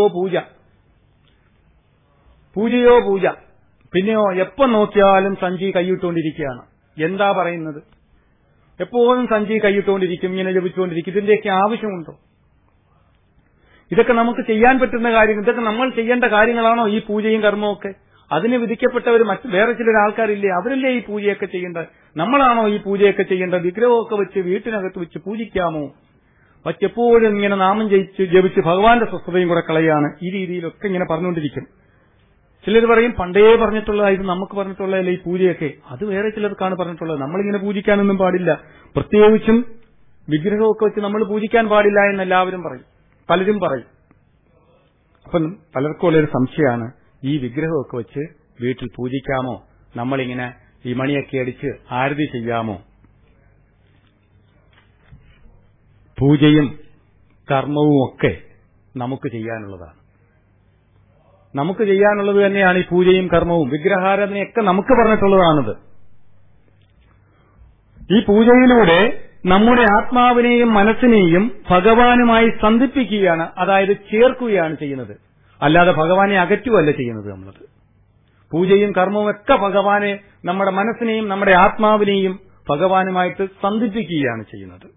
പൂജ. പിന്നെയോ എപ്പം നോക്കിയാലും സഞ്ചി കൈയിട്ടുകൊണ്ടിരിക്കുകയാണ്. എന്താ പറയുന്നത്? എപ്പോഴും സഞ്ചി കൈയിട്ടുകൊണ്ടിരിക്കും, ഇങ്ങനെ ജപിച്ചുകൊണ്ടിരിക്കും. ഇതിന്റെയൊക്കെ ആവശ്യമുണ്ടോ? ഇതൊക്കെ നമുക്ക് ചെയ്യാൻ പറ്റുന്ന കാര്യങ്ങൾ, ഇതൊക്കെ നമ്മൾ ചെയ്യേണ്ട കാര്യങ്ങളാണോ ഈ പൂജയും കർമ്മവും ഒക്കെ? അതിന് വിധിക്കപ്പെട്ടവർ വേറെ ചില ആൾക്കാരില്ലേ? അവരല്ലേ ഈ പൂജയൊക്കെ ചെയ്യേണ്ടത്? നമ്മളാണോ ഈ പൂജയൊക്കെ ചെയ്യേണ്ടത്? വിഗ്രഹമൊക്കെ വെച്ച് വീട്ടിനകത്ത് വെച്ച് പൂജിക്കാമോ? വച്ചെപ്പോഴും ഇങ്ങനെ നാമം ജപിച്ച് ഭഗവാന്റെ സ്വസ്ഥതയും കൂടെ കളയാണ്. ഈ രീതിയിലൊക്കെ ഇങ്ങനെ പറഞ്ഞുകൊണ്ടിരിക്കും. ചിലർ പറയും പണ്ടേ പറഞ്ഞിട്ടുള്ളതായിരുന്നു, നമുക്ക് പറഞ്ഞിട്ടുള്ളതല്ലേ ഈ പൂജയൊക്കെ. അത് വേറെ ചിലർക്കാണ് പറഞ്ഞിട്ടുള്ളത്. നമ്മളിങ്ങനെ പൂജിക്കാനൊന്നും പാടില്ല, പ്രത്യേകിച്ചും വിഗ്രഹമൊക്കെ വെച്ച് നമ്മൾ പൂജിക്കാൻ പാടില്ല എന്ന് പലരും പറയും. അപ്പം പലർക്കും ഉള്ളൊരു സംശയമാണ്, ഈ വിഗ്രഹമൊക്കെ വെച്ച് വീട്ടിൽ പൂജിക്കാമോ? നമ്മളിങ്ങനെ ഈ മണിയൊക്കെ അടിച്ച് ആരതി ചെയ്യാമോ? പൂജയും കർമ്മവും ഒക്കെ നമുക്ക് ചെയ്യാനുള്ളതാണ്. നമുക്ക് ചെയ്യാനുള്ളത് തന്നെയാണ് ഈ പൂജയും കർമ്മവും. വിഗ്രഹാരാധനയൊക്കെ നമുക്ക് പറഞ്ഞിട്ടുള്ളതാണിത്. ഈ പൂജയിലൂടെ നമ്മുടെ ആത്മാവിനെയും മനസ്സിനെയും ഭഗവാനുമായി സന്ധിപ്പിക്കുകയാണ്, അതായത് ചേർക്കുകയാണ് ചെയ്യുന്നത്. അല്ലാതെ ഭഗവാനെ അകറ്റുകയല്ല ചെയ്യുന്നത്. നമ്മളത് പൂജയും കർമ്മവും ഒക്കെ ഭഗവാനെ, നമ്മുടെ മനസ്സിനെയും നമ്മുടെ ആത്മാവിനെയും ഭഗവാനുമായിട്ട് സന്ധിപ്പിക്കുകയാണ് ചെയ്യുന്നത്.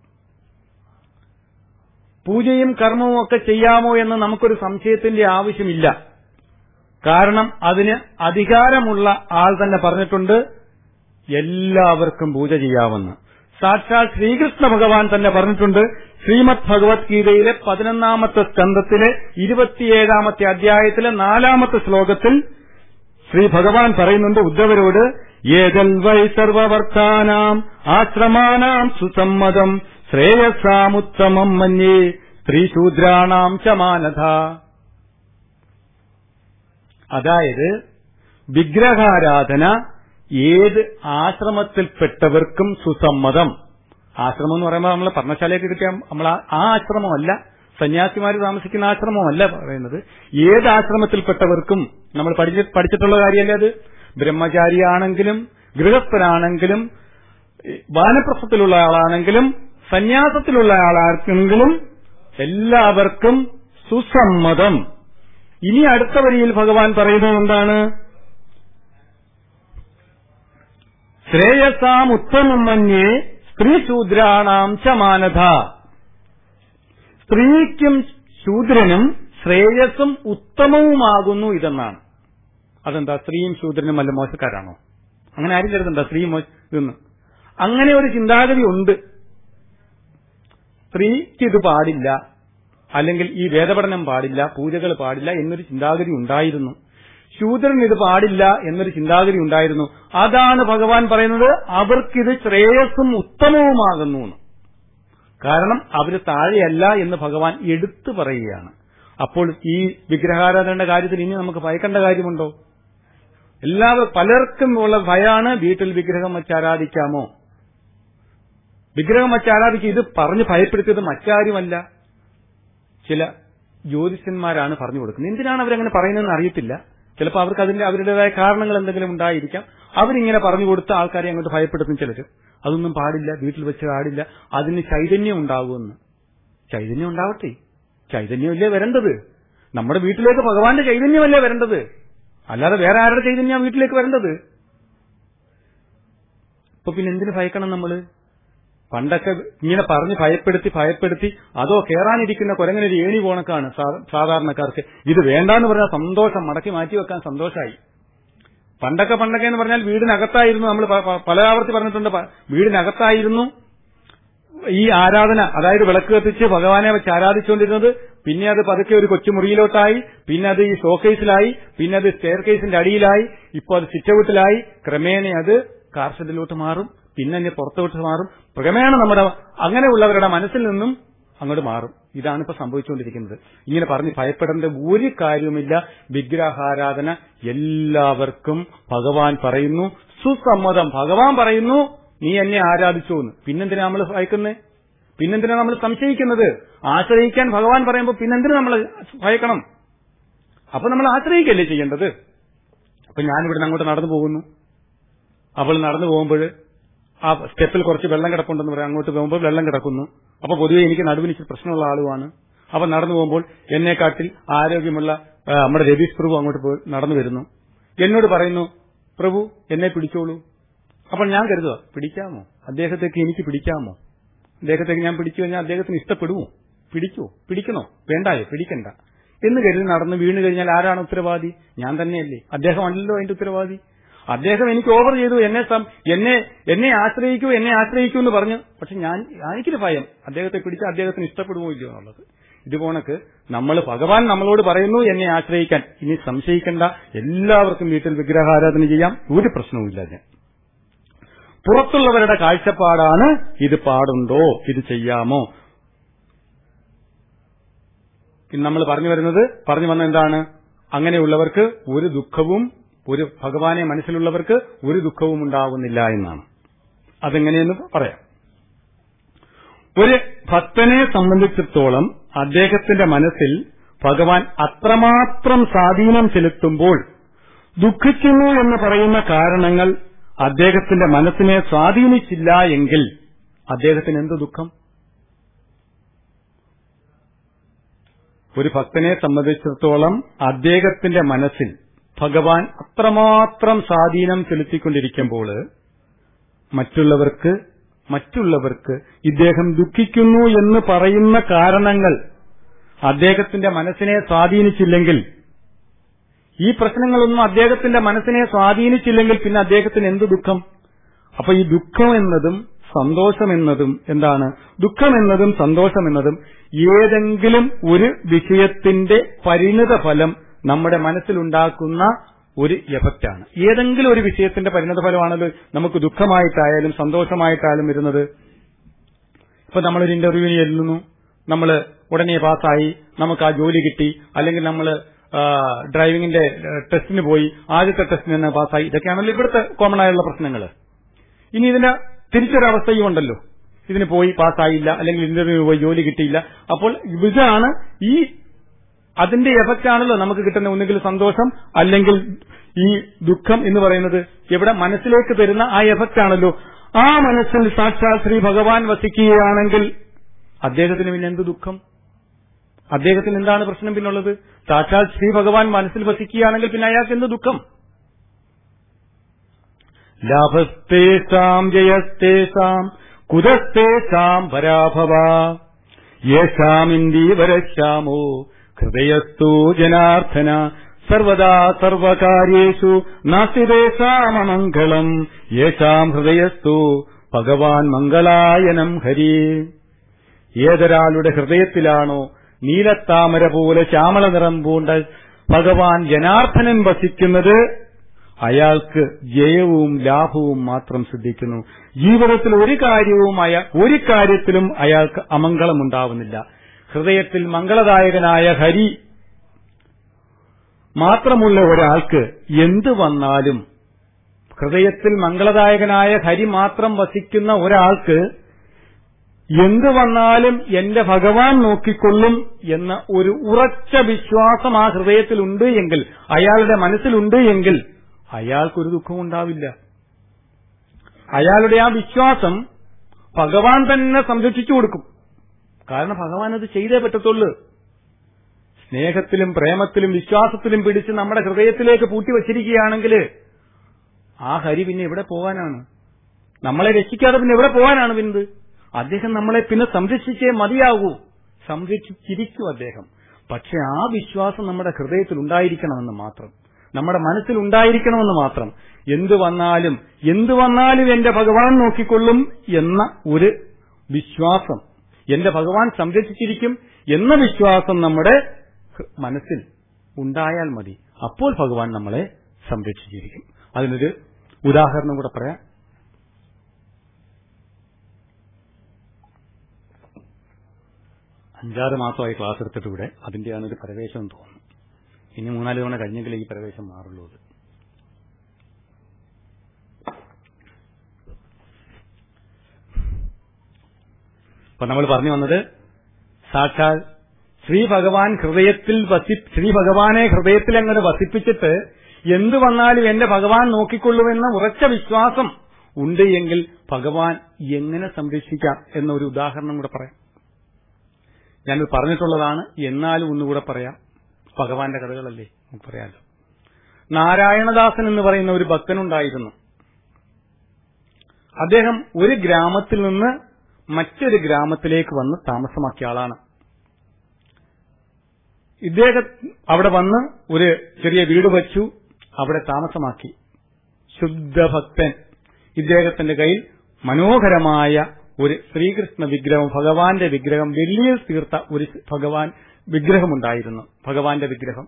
പൂജയും കർമ്മവും ഒക്കെ ചെയ്യാമോ എന്ന് നമുക്കൊരു സംശയത്തിന്റെ ആവശ്യമില്ല. കാരണം അതിന് അധികാരമുള്ള ആൾ തന്നെ പറഞ്ഞിട്ടുണ്ട്, എല്ലാവർക്കും പൂജ ചെയ്യാമെന്ന്. സാക്ഷാൽ ശ്രീകൃഷ്ണ ഭഗവാൻ തന്നെ പറഞ്ഞിട്ടുണ്ട്. ശ്രീമദ് ഭഗവത്ഗീതയിലെ 11ാമത്തെ സ്കന്ധത്തിലെ 27ാമത്തെ അധ്യായത്തിലെ 4ാമത്തെ ശ്ലോകത്തിൽ ശ്രീ ഭഗവാൻ പറയുന്നുണ്ട് ഉദ്ധവരോട്, ഏതൽ വൈ സർവവർത്താനാം ആശ്രമാനാം സുസമ്മതം ശ്രേയസാമുത്തമം മന്യേ സ്ത്രീശൂദ്രാണാം ച മാനധ. അതായത് വിഗ്രഹാരാധന ഏത് ആശ്രമത്തിൽപ്പെട്ടവർക്കും സുസമ്മതം. ആശ്രമം എന്ന് പറയുമ്പോൾ നമ്മൾ പർണശാലയൊക്കെ കിട്ടിയാൽ നമ്മൾ ആ ആശ്രമമല്ല, സന്യാസിമാർ താമസിക്കുന്ന ആശ്രമമല്ല പറയുന്നത്. ഏത് ആശ്രമത്തിൽപ്പെട്ടവർക്കും, നമ്മൾ പഠിച്ചിട്ടുള്ള കാര്യമല്ലേ അത്. ബ്രഹ്മചാരിയാണെങ്കിലും ഗൃഹസ്ഥനാണെങ്കിലും വാനപ്രസ്ഥത്തിലുള്ള ആളാണെങ്കിലും സന്യാസത്തിലുള്ള ആളാണെങ്കിലും എല്ലാവർക്കും സുസമ്മതം. ഇനി അടുത്ത വരിയിൽ ഭഗവാൻ പറയുന്നത് എന്താണ്? ശ്രേയസാം ഉത്തമം മന്യേ സ്ത്രീശൂദ്രാണാം ച മാനധ. സ്ത്രീക്കും ശൂദ്രനും ശ്രേയസ്സും ഉത്തമവുമാകുന്നു ഇതെന്നാണ്. അതെന്താ? സ്ത്രീയും ശൂദ്രനും വല്ല മോശക്കാരാണോ? അങ്ങനെ ആരും കരുതണ്ട സ്ത്രീ ഇതെന്ന്. അങ്ങനെ ഒരു ചിന്താഗതി ഉണ്ട്. സ്ത്രീക്ക് ഇത് പാടില്ല, അല്ലെങ്കിൽ ഈ വേദപഠനം പാടില്ല, പൂജകൾ പാടില്ല എന്നൊരു ചിന്താഗതി ഉണ്ടായിരുന്നു. ശൂദ്രന് ഇത് പാടില്ല എന്നൊരു ചിന്താഗതി ഉണ്ടായിരുന്നു. അതാണ് ഭഗവാൻ പറയുന്നത്, അവർക്കിത് ശ്രേയസ്സും ഉത്തമവുമാകുന്നു. കാരണം അവര് താഴെയല്ല എന്ന് ഭഗവാൻ എടുത്തു പറയുകയാണ്. അപ്പോൾ ഈ വിഗ്രഹാരാധനയുടെ കാര്യത്തിൽ ഇനി നമുക്ക് ഭയക്കേണ്ട കാര്യമുണ്ടോ? പലർക്കും ഉള്ള ഭയാണ്, വീട്ടിൽ വിഗ്രഹം വെച്ച് ആരാധിക്കാമോ? വിഗ്രഹം വെച്ച് ആരാധിക്കുക, ഇത് പറഞ്ഞ് ഭയപ്പെടുത്തിയത് മറ്റാരുമല്ല, ചില ജ്യോതിഷന്മാരാണ് പറഞ്ഞു കൊടുക്കുന്നത്. എന്തിനാണ് അവരങ്ങനെ പറയുന്നതെന്ന് അറിയത്തില്ല. ചിലപ്പോൾ അവർക്ക് അവരുടേതായ കാരണങ്ങൾ എന്തെങ്കിലും ഉണ്ടായിരിക്കാം. അവരിങ്ങനെ പറഞ്ഞു കൊടുത്ത ആൾക്കാരെ അങ്ങോട്ട് ഭയപ്പെടുത്തും ചിലർ. അതൊന്നും പാടില്ല, വീട്ടിൽ വെച്ച് പാടില്ല, അതിന് ചൈതന്യം ഉണ്ടാകുമെന്ന്. ചൈതന്യം ഉണ്ടാവട്ടെ, ചൈതന്യമല്ലേ വരേണ്ടത്? നമ്മുടെ വീട്ടിലേക്ക് ഭഗവാന്റെ ചൈതന്യമല്ലേ വരേണ്ടത്, അല്ലാതെ വേറെ ആരുടെ ചൈതന്യം വീട്ടിലേക്ക് വരേണ്ടത്? ഇപ്പൊ പിന്നെ എന്തിനു ഭയക്കണം നമ്മള്? പണ്ടൊക്കെ ഇങ്ങനെ പറഞ്ഞ് ഭയപ്പെടുത്തി അതോ കേറാനിരിക്കുന്ന കുരങ്ങനൊരു ഏണി പോണക്കാണ് സാധാരണക്കാർക്ക്. ഇത് വേണ്ടാന്ന് പറഞ്ഞാൽ സന്തോഷം, മടക്കി മാറ്റിവെക്കാൻ സന്തോഷമായി. പണ്ടൊക്കെ എന്ന് പറഞ്ഞാൽ വീടിനകത്തായിരുന്നു, നമ്മൾ പല ആവർത്തി പറഞ്ഞിട്ടുണ്ട്, വീടിനകത്തായിരുന്നു ഈ ആരാധന, അതായത് വിളക്ക് കത്തിച്ച് ഭഗവാനെ വെച്ച് ആരാധിച്ചുകൊണ്ടിരുന്നത്. പിന്നെ അത് പതുക്കെ ഒരു കൊച്ചുമുറിയിലോട്ടായി, പിന്നെ അത് ഈ ഷോക്കേസിലായി, പിന്നെ അത് സ്റ്റെയർ കേസിന്റെ അടിയിലായി, ഇപ്പൊ അത് സിറ്റൗട്ടിലായി, ക്രമേണ അത് കാർ ഷെഡിലോട്ട് മാറും, പിന്നെ പുറത്തോട്ട് മാറും. ക്രമേണ നമ്മുടെ അങ്ങനെയുള്ളവരുടെ മനസ്സിൽ നിന്നും അങ്ങോട്ട് മാറും. ഇതാണ് ഇപ്പൊ സംഭവിച്ചുകൊണ്ടിരിക്കുന്നത്. ഇങ്ങനെ പറഞ്ഞ് ഭയപ്പെടേണ്ട ഒരു കാര്യവുമില്ല. വിഗ്രഹാരാധന എല്ലാവർക്കും ഭഗവാൻ പറയുന്നു, സുസമ്മതം. ഭഗവാൻ പറയുന്നു നീ എന്നെ ആരാധിച്ചു എന്ന്. പിന്നെന്തിനാ നമ്മൾ ഭയക്കുന്നത്? പിന്നെന്തിനാ നമ്മൾ സംശയിക്കുന്നത്? ആശ്രയിക്കാൻ ഭഗവാൻ പറയുമ്പോൾ പിന്നെന്തിനാ നമ്മൾ ഭയക്കണം? അപ്പൊ നമ്മൾ ആശ്രയിക്കല്ലേ ചെയ്യേണ്ടത്? അപ്പൊ ഞാനിവിടെ അങ്ങോട്ട് നടന്നു പോകുന്നു. അവൾ നടന്നു പോകുമ്പോൾ ആ സ്റ്റെപ്പിൽ കുറച്ച് വെള്ളം കിടപ്പുണ്ടെന്ന് പറയാം, അങ്ങോട്ട് പോകുമ്പോൾ വെള്ളം കിടക്കുന്നു. അപ്പൊ പൊതുവെ എനിക്ക് നടുവിന് പ്രശ്നമുള്ള ആളുമാണ്. അപ്പൊ നടന്നു പോകുമ്പോൾ എന്നെക്കാട്ടിൽ ആരോഗ്യമുള്ള നമ്മുടെ രതീഷ് പ്രഭു അങ്ങോട്ട് നടന്നു വരുന്നു. എന്നോട് പറയുന്നു, പ്രഭു എന്നെ പിടിച്ചോളൂ. അപ്പോൾ ഞാൻ കരുതുക, പിടിക്കാമോ? അദ്ദേഹത്തേക്ക് എനിക്ക് പിടിക്കാമോ? അദ്ദേഹത്തേക്ക് ഞാൻ പിടിച്ചു കഴിഞ്ഞാൽ അദ്ദേഹത്തിന് ഇഷ്ടപ്പെടുമോ? പിടിക്കണോ? വേണ്ടായോ? പിടിക്കണ്ട എന്ന് കരുതി നടന്ന് വീണ് കഴിഞ്ഞാൽ ആരാണ് ഉത്തരവാദി? ഞാൻ തന്നെയല്ലേ? അദ്ദേഹം അല്ലല്ലോ അതിന്റെ ഉത്തരവാദി. അദ്ദേഹം എനിക്ക് ഓവർ ചെയ്തു, എന്നെ ആശ്രയിക്കൂ എന്ന് പറഞ്ഞു. പക്ഷെ എനിക്കൊരു ഭയം, അദ്ദേഹത്തെ പിടിച്ച് അദ്ദേഹത്തിന് ഇഷ്ടപ്പെടുമോ ഇല്ലയോ എന്നുള്ളത്. ഇതുപോണക്ക് ഭഗവാൻ നമ്മളോട് പറയുന്നു എന്നെ ആശ്രയിക്കാൻ. ഇനി സംശയിക്കേണ്ട, എല്ലാവർക്കും വീട്ടിൽ വിഗ്രഹാരാധന ചെയ്യാം, ഒരു പ്രശ്നവുമില്ല. പുറത്തുള്ളവരുടെ കാഴ്ചപ്പാടാണ് ഇത് പാടുണ്ടോ, ഇത് ചെയ്യാമോ. നമ്മൾ പറഞ്ഞു വന്ന എന്താണ്? അങ്ങനെയുള്ളവർക്ക് ഒരു ദുഃഖവും, ഒരു ഭഗവാനെ മനസ്സിലുള്ളവർക്ക് ഒരു ദുഃഖവും ഉണ്ടാകുന്നില്ല എന്നാണ്. അതെങ്ങനെയെന്ന് പറയാം. ഒരു ഭക്തനെ സംബന്ധിച്ചിടത്തോളം അദ്ദേഹത്തിന്റെ മനസ്സിൽ ഭഗവാൻ അത്രമാത്രം സ്വാധീനം ചെലുത്തുമ്പോൾ ദുഃഖിക്കുന്നു എന്ന് പറയുന്ന കാരണങ്ങൾ അദ്ദേഹത്തിന്റെ മനസ്സിനെ സ്വാധീനിച്ചില്ല എങ്കിൽ അദ്ദേഹത്തിന് എന്ത് ദുഃഖം? ഒരു ഭക്തനെ സംബന്ധിച്ചിടത്തോളം അദ്ദേഹത്തിന്റെ മനസ്സിൽ ഭഗവാൻ അത്രമാത്രം സ്വാധീനം ചെലുത്തിക്കൊണ്ടിരിക്കുമ്പോൾ മറ്റുള്ളവർക്ക് ഇദ്ദേഹം ദുഃഖിക്കുന്നു എന്ന് പറയുന്ന കാരണങ്ങൾ അദ്ദേഹത്തിന്റെ മനസ്സിനെ സ്വാധീനിച്ചില്ലെങ്കിൽ, ഈ പ്രശ്നങ്ങളൊന്നും അദ്ദേഹത്തിന്റെ മനസ്സിനെ സ്വാധീനിച്ചില്ലെങ്കിൽ പിന്നെ അദ്ദേഹത്തിന് എന്ത് ദുഃഖം? അപ്പൊ ഈ ദുഃഖം എന്നതും സന്തോഷമെന്നതും എന്താണ്? ദുഃഖമെന്നതും സന്തോഷമെന്നതും ഏതെങ്കിലും ഒരു വിഷയത്തിന്റെ പരിണിത ഫലം നമ്മുടെ മനസ്സിലുണ്ടാക്കുന്ന ഒരു എഫക്റ്റാണ്. ഏതെങ്കിലും ഒരു വിഷയത്തിന്റെ പരിണതഫലമാണല്ലോ നമുക്ക് ദുഃഖമായിട്ടായാലും സന്തോഷമായിട്ടായാലും വരുന്നത്. ഇപ്പൊ നമ്മളൊരു ഇന്റർവ്യൂവിന് ചെല്ലുന്നു, നമ്മൾ ഉടനെ പാസ്സായി, നമുക്ക് ആ ജോലി കിട്ടി, അല്ലെങ്കിൽ നമ്മൾ ഡ്രൈവിംഗിന്റെ ടെസ്റ്റിന് പോയി, ആദ്യത്തെ ടെസ്റ്റിന് തന്നെ പാസ്സായി. ഇതൊക്കെയാണല്ലോ ഇവിടുത്തെ കോമൺ ആയുള്ള പ്രശ്നങ്ങൾ. ഇനി ഇതിന്റെ തിരിച്ചൊരവസ്ഥയും ഉണ്ടല്ലോ, ഇതിന് പോയി പാസ്സായില്ല, അല്ലെങ്കിൽ ഇന്റർവ്യൂവിന് പോയി ജോലി കിട്ടിയില്ല. അപ്പോൾ ഇതാണ് അതിന്റെ എഫക്റ്റാണല്ലോ നമുക്ക് കിട്ടുന്ന ഒന്നുകിൽ സന്തോഷം അല്ലെങ്കിൽ ഈ ദുഃഖം എന്ന് പറയുന്നത്. എവിടെ? മനസ്സിലേക്ക് തരുന്ന ആ എഫക്റ്റാണല്ലോ. ആ മനസ്സിൽ സാക്ഷാൽ ശ്രീ ഭഗവാൻ വസിക്കുകയാണെങ്കിൽ അദ്ദേഹത്തിന് പിന്നെ എന്ത് ദുഃഖം? അദ്ദേഹത്തിന് എന്താണ് പ്രശ്നം പിന്നുള്ളത്? സാക്ഷാൽ ശ്രീ ഭഗവാൻ മനസ്സിൽ വസിക്കുകയാണെങ്കിൽ പിന്നെ അയാൾക്ക് എന്ത് ദുഃഖം? ലാഭസ്തേഷാം ജയസ്തേഷാം കുതസ്തേഷാം പരാഭവ യേഷാമിന്ദീവരശ്യാമോ ഹൃദയസ്തു ജനാർദ്ദന സർവദാ സർവകാര്യേഷു നാസ്തി തേഷാമമംഗളം യേഷാം ഹൃദയസ്തു ഭഗവാൻ മംഗളായനം ഹരി. ഏതൊരാളുടെ ഹൃദയത്തിലാണോ നീലത്താമര പോലെ ശ്യാമള നിറം പൂണ്ട ഭഗവാൻ ജനാർദ്ദനൻ വസിക്കുന്നത്, അയാൾക്ക് ജയവും ലാഭവും മാത്രം സിദ്ധിക്കുന്നു. ജീവിതത്തിൽ ഒരു കാര്യത്തിലും അയാൾക്ക് അമംഗളമുണ്ടാവുന്നില്ല. ഹൃദയത്തിൽ മംഗളദായകനായ ഹരി മാത്രമുള്ള ഒരാൾക്ക് എന്ത് വന്നാലും, ഹൃദയത്തിൽ മംഗളദായകനായ ഹരി മാത്രം വസിക്കുന്ന ഒരാൾക്ക് എന്ത് വന്നാലും എന്റെ ഭഗവാൻ നോക്കിക്കൊള്ളും എന്ന ഒരു ഉറച്ച വിശ്വാസം ആ ഹൃദയത്തിലുണ്ട് എങ്കിൽ, അയാളുടെ മനസ്സിലുണ്ട് എങ്കിൽ അയാൾക്കൊരു ദുഃഖവും ഉണ്ടാവില്ല. അയാളുടെ ആ വിശ്വാസം ഭഗവാൻ തന്നെ സംരക്ഷിച്ചു കൊടുക്കും. കാരണം ഭഗവാൻ അത് ചെയ്തേ പറ്റത്തുള്ളൂ. സ്നേഹത്തിലും പ്രേമത്തിലും വിശ്വാസത്തിലും പിടിച്ച് നമ്മുടെ ഹൃദയത്തിലേക്ക് പൂട്ടിവച്ചിരിക്കുകയാണെങ്കിൽ ആ ഹരി പിന്നെ എവിടെ പോകാനാണ്? നമ്മളെ രക്ഷിക്കാതെ പിന്നെ എവിടെ പോകാനാണ്? പിന്നെ അദ്ദേഹം നമ്മളെ പിന്നെ സംരക്ഷിച്ചേ മതിയാകൂ. സംരക്ഷിച്ചിരിക്കും അദ്ദേഹം. പക്ഷെ ആ വിശ്വാസം നമ്മുടെ ഹൃദയത്തിൽ ഉണ്ടായിരിക്കണമെന്ന് മാത്രം, നമ്മുടെ മനസ്സിൽ ഉണ്ടായിരിക്കണമെന്ന് മാത്രം. എന്തു വന്നാലും എന്റെ ഭഗവാൻ നോക്കിക്കൊള്ളും എന്ന ഒരു വിശ്വാസം, എന്റെ ഭഗവാൻ സംരക്ഷിച്ചിരിക്കും എന്ന വിശ്വാസം നമ്മുടെ മനസ്സിൽ ഉണ്ടായാൽ മതി. അപ്പോൾ ഭഗവാൻ നമ്മളെ സംരക്ഷിച്ചിരിക്കും. അതിനൊരു ഉദാഹരണം കൂടെ പറയാം. 5-6 മാസമായി ക്ലാസ് എടുത്തിട്ട് അതിന്റെയാണ് ഒരു പ്രവേശം തോന്നുന്നു. ഇനി 3-4 തവണ കഴിഞ്ഞെങ്കിൽ ഈ പ്രവേശം മാറുള്ളൂ. അപ്പൊ നമ്മൾ പറഞ്ഞു വന്നത്, സാക്ഷാൽ ശ്രീ ഭഗവാൻ ശ്രീ ഭഗവാനെ ഹൃദയത്തിൽ അങ്ങനെ വസിപ്പിച്ചിട്ട് എന്തു വന്നാലും എന്റെ ഭഗവാൻ നോക്കിക്കൊള്ളുമെന്ന ഉറച്ച വിശ്വാസം ഉണ്ട് എങ്കിൽ ഭഗവാൻ എങ്ങനെ സംരക്ഷിക്കാം എന്നൊരു ഉദാഹരണം കൂടെ പറയാം. ഞാനിത് പറഞ്ഞിട്ടുള്ളതാണ്, എന്നാലും ഒന്നുകൂടെ പറയാം. ഭഗവാന്റെ കഥകളല്ലേ, നമുക്ക് പറയാമല്ലോ. നാരായണദാസൻ എന്ന് പറയുന്ന ഒരു ഭക്തനുണ്ടായിരുന്നു. അദ്ദേഹം ഒരു ഗ്രാമത്തിൽ നിന്ന് മറ്റൊരു ഗ്രാമത്തിലേക്ക് വന്ന് താമസമാക്കിയ ആളാണ്. ഇദ്ദേഹം അവിടെ വന്ന് ഒരു ചെറിയ വീട് വച്ചു, അവിടെ താമസമാക്കി. ശുദ്ധഭക്തൻ. ഇദ്ദേഹത്തിന്റെ കയ്യിൽ മനോഹരമായ ഒരു ശ്രീകൃഷ്ണ വിഗ്രഹം, ഭഗവാന്റെ വിഗ്രഹം, വെള്ളിയിൽ തീർത്ത ഒരു ഭഗവാൻ വിഗ്രഹമുണ്ടായിരുന്നു. ഭഗവാന്റെ വിഗ്രഹം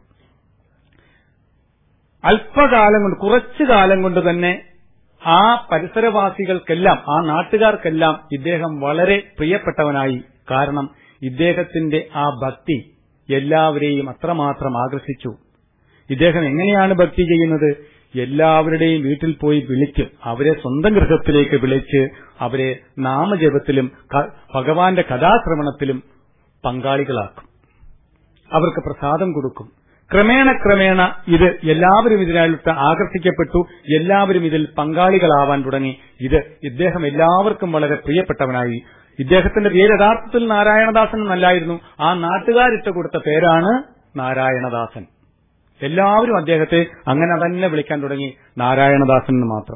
അല്പകാലം കൊണ്ട്, കുറച്ചു കാലം കൊണ്ട് തന്നെ ആ പരിസരവാസികൾക്കെല്ലാം, ആ നാട്ടുകാർക്കെല്ലാം ഇദ്ദേഹം വളരെ പ്രിയപ്പെട്ടവനായി. കാരണം ഇദ്ദേഹത്തിന്റെ ആ ഭക്തി എല്ലാവരെയും അത്രമാത്രം ആകർഷിച്ചു. ഇദ്ദേഹം എങ്ങനെയാണ് ഭക്തി ചെയ്യുന്നത്? എല്ലാവരുടെയും വീട്ടിൽ പോയി വിളിക്കും, അവരെ സ്വന്തം ഗൃഹത്തിലേക്ക് വിളിച്ച് അവരെ നാമജപത്തിലും ഭഗവാന്റെ കഥാശ്രവണത്തിലും പങ്കാളികളാക്കും. അവർക്ക് പ്രസാദം കൊടുക്കും. ക്രമേണ ഇത് എല്ലാവരും ഇതിനായിട്ട് ആകർഷിക്കപ്പെട്ടു. എല്ലാവരും ഇതിൽ പങ്കാളികളാവാൻ തുടങ്ങി. ഇദ്ദേഹം എല്ലാവർക്കും വളരെ പ്രിയപ്പെട്ടവനായി. ഇദ്ദേഹത്തിന്റെ പേര് യഥാർത്ഥത്തിൽ നാരായണദാസൻ എന്നല്ലായിരുന്നു. ആ നാട്ടുകാരിട്ട് കൊടുത്ത പേരാണ് നാരായണദാസൻ. എല്ലാവരും അദ്ദേഹത്തെ അങ്ങനെ തന്നെ വിളിക്കാൻ തുടങ്ങി, നാരായണദാസൻ എന്ന് മാത്രം.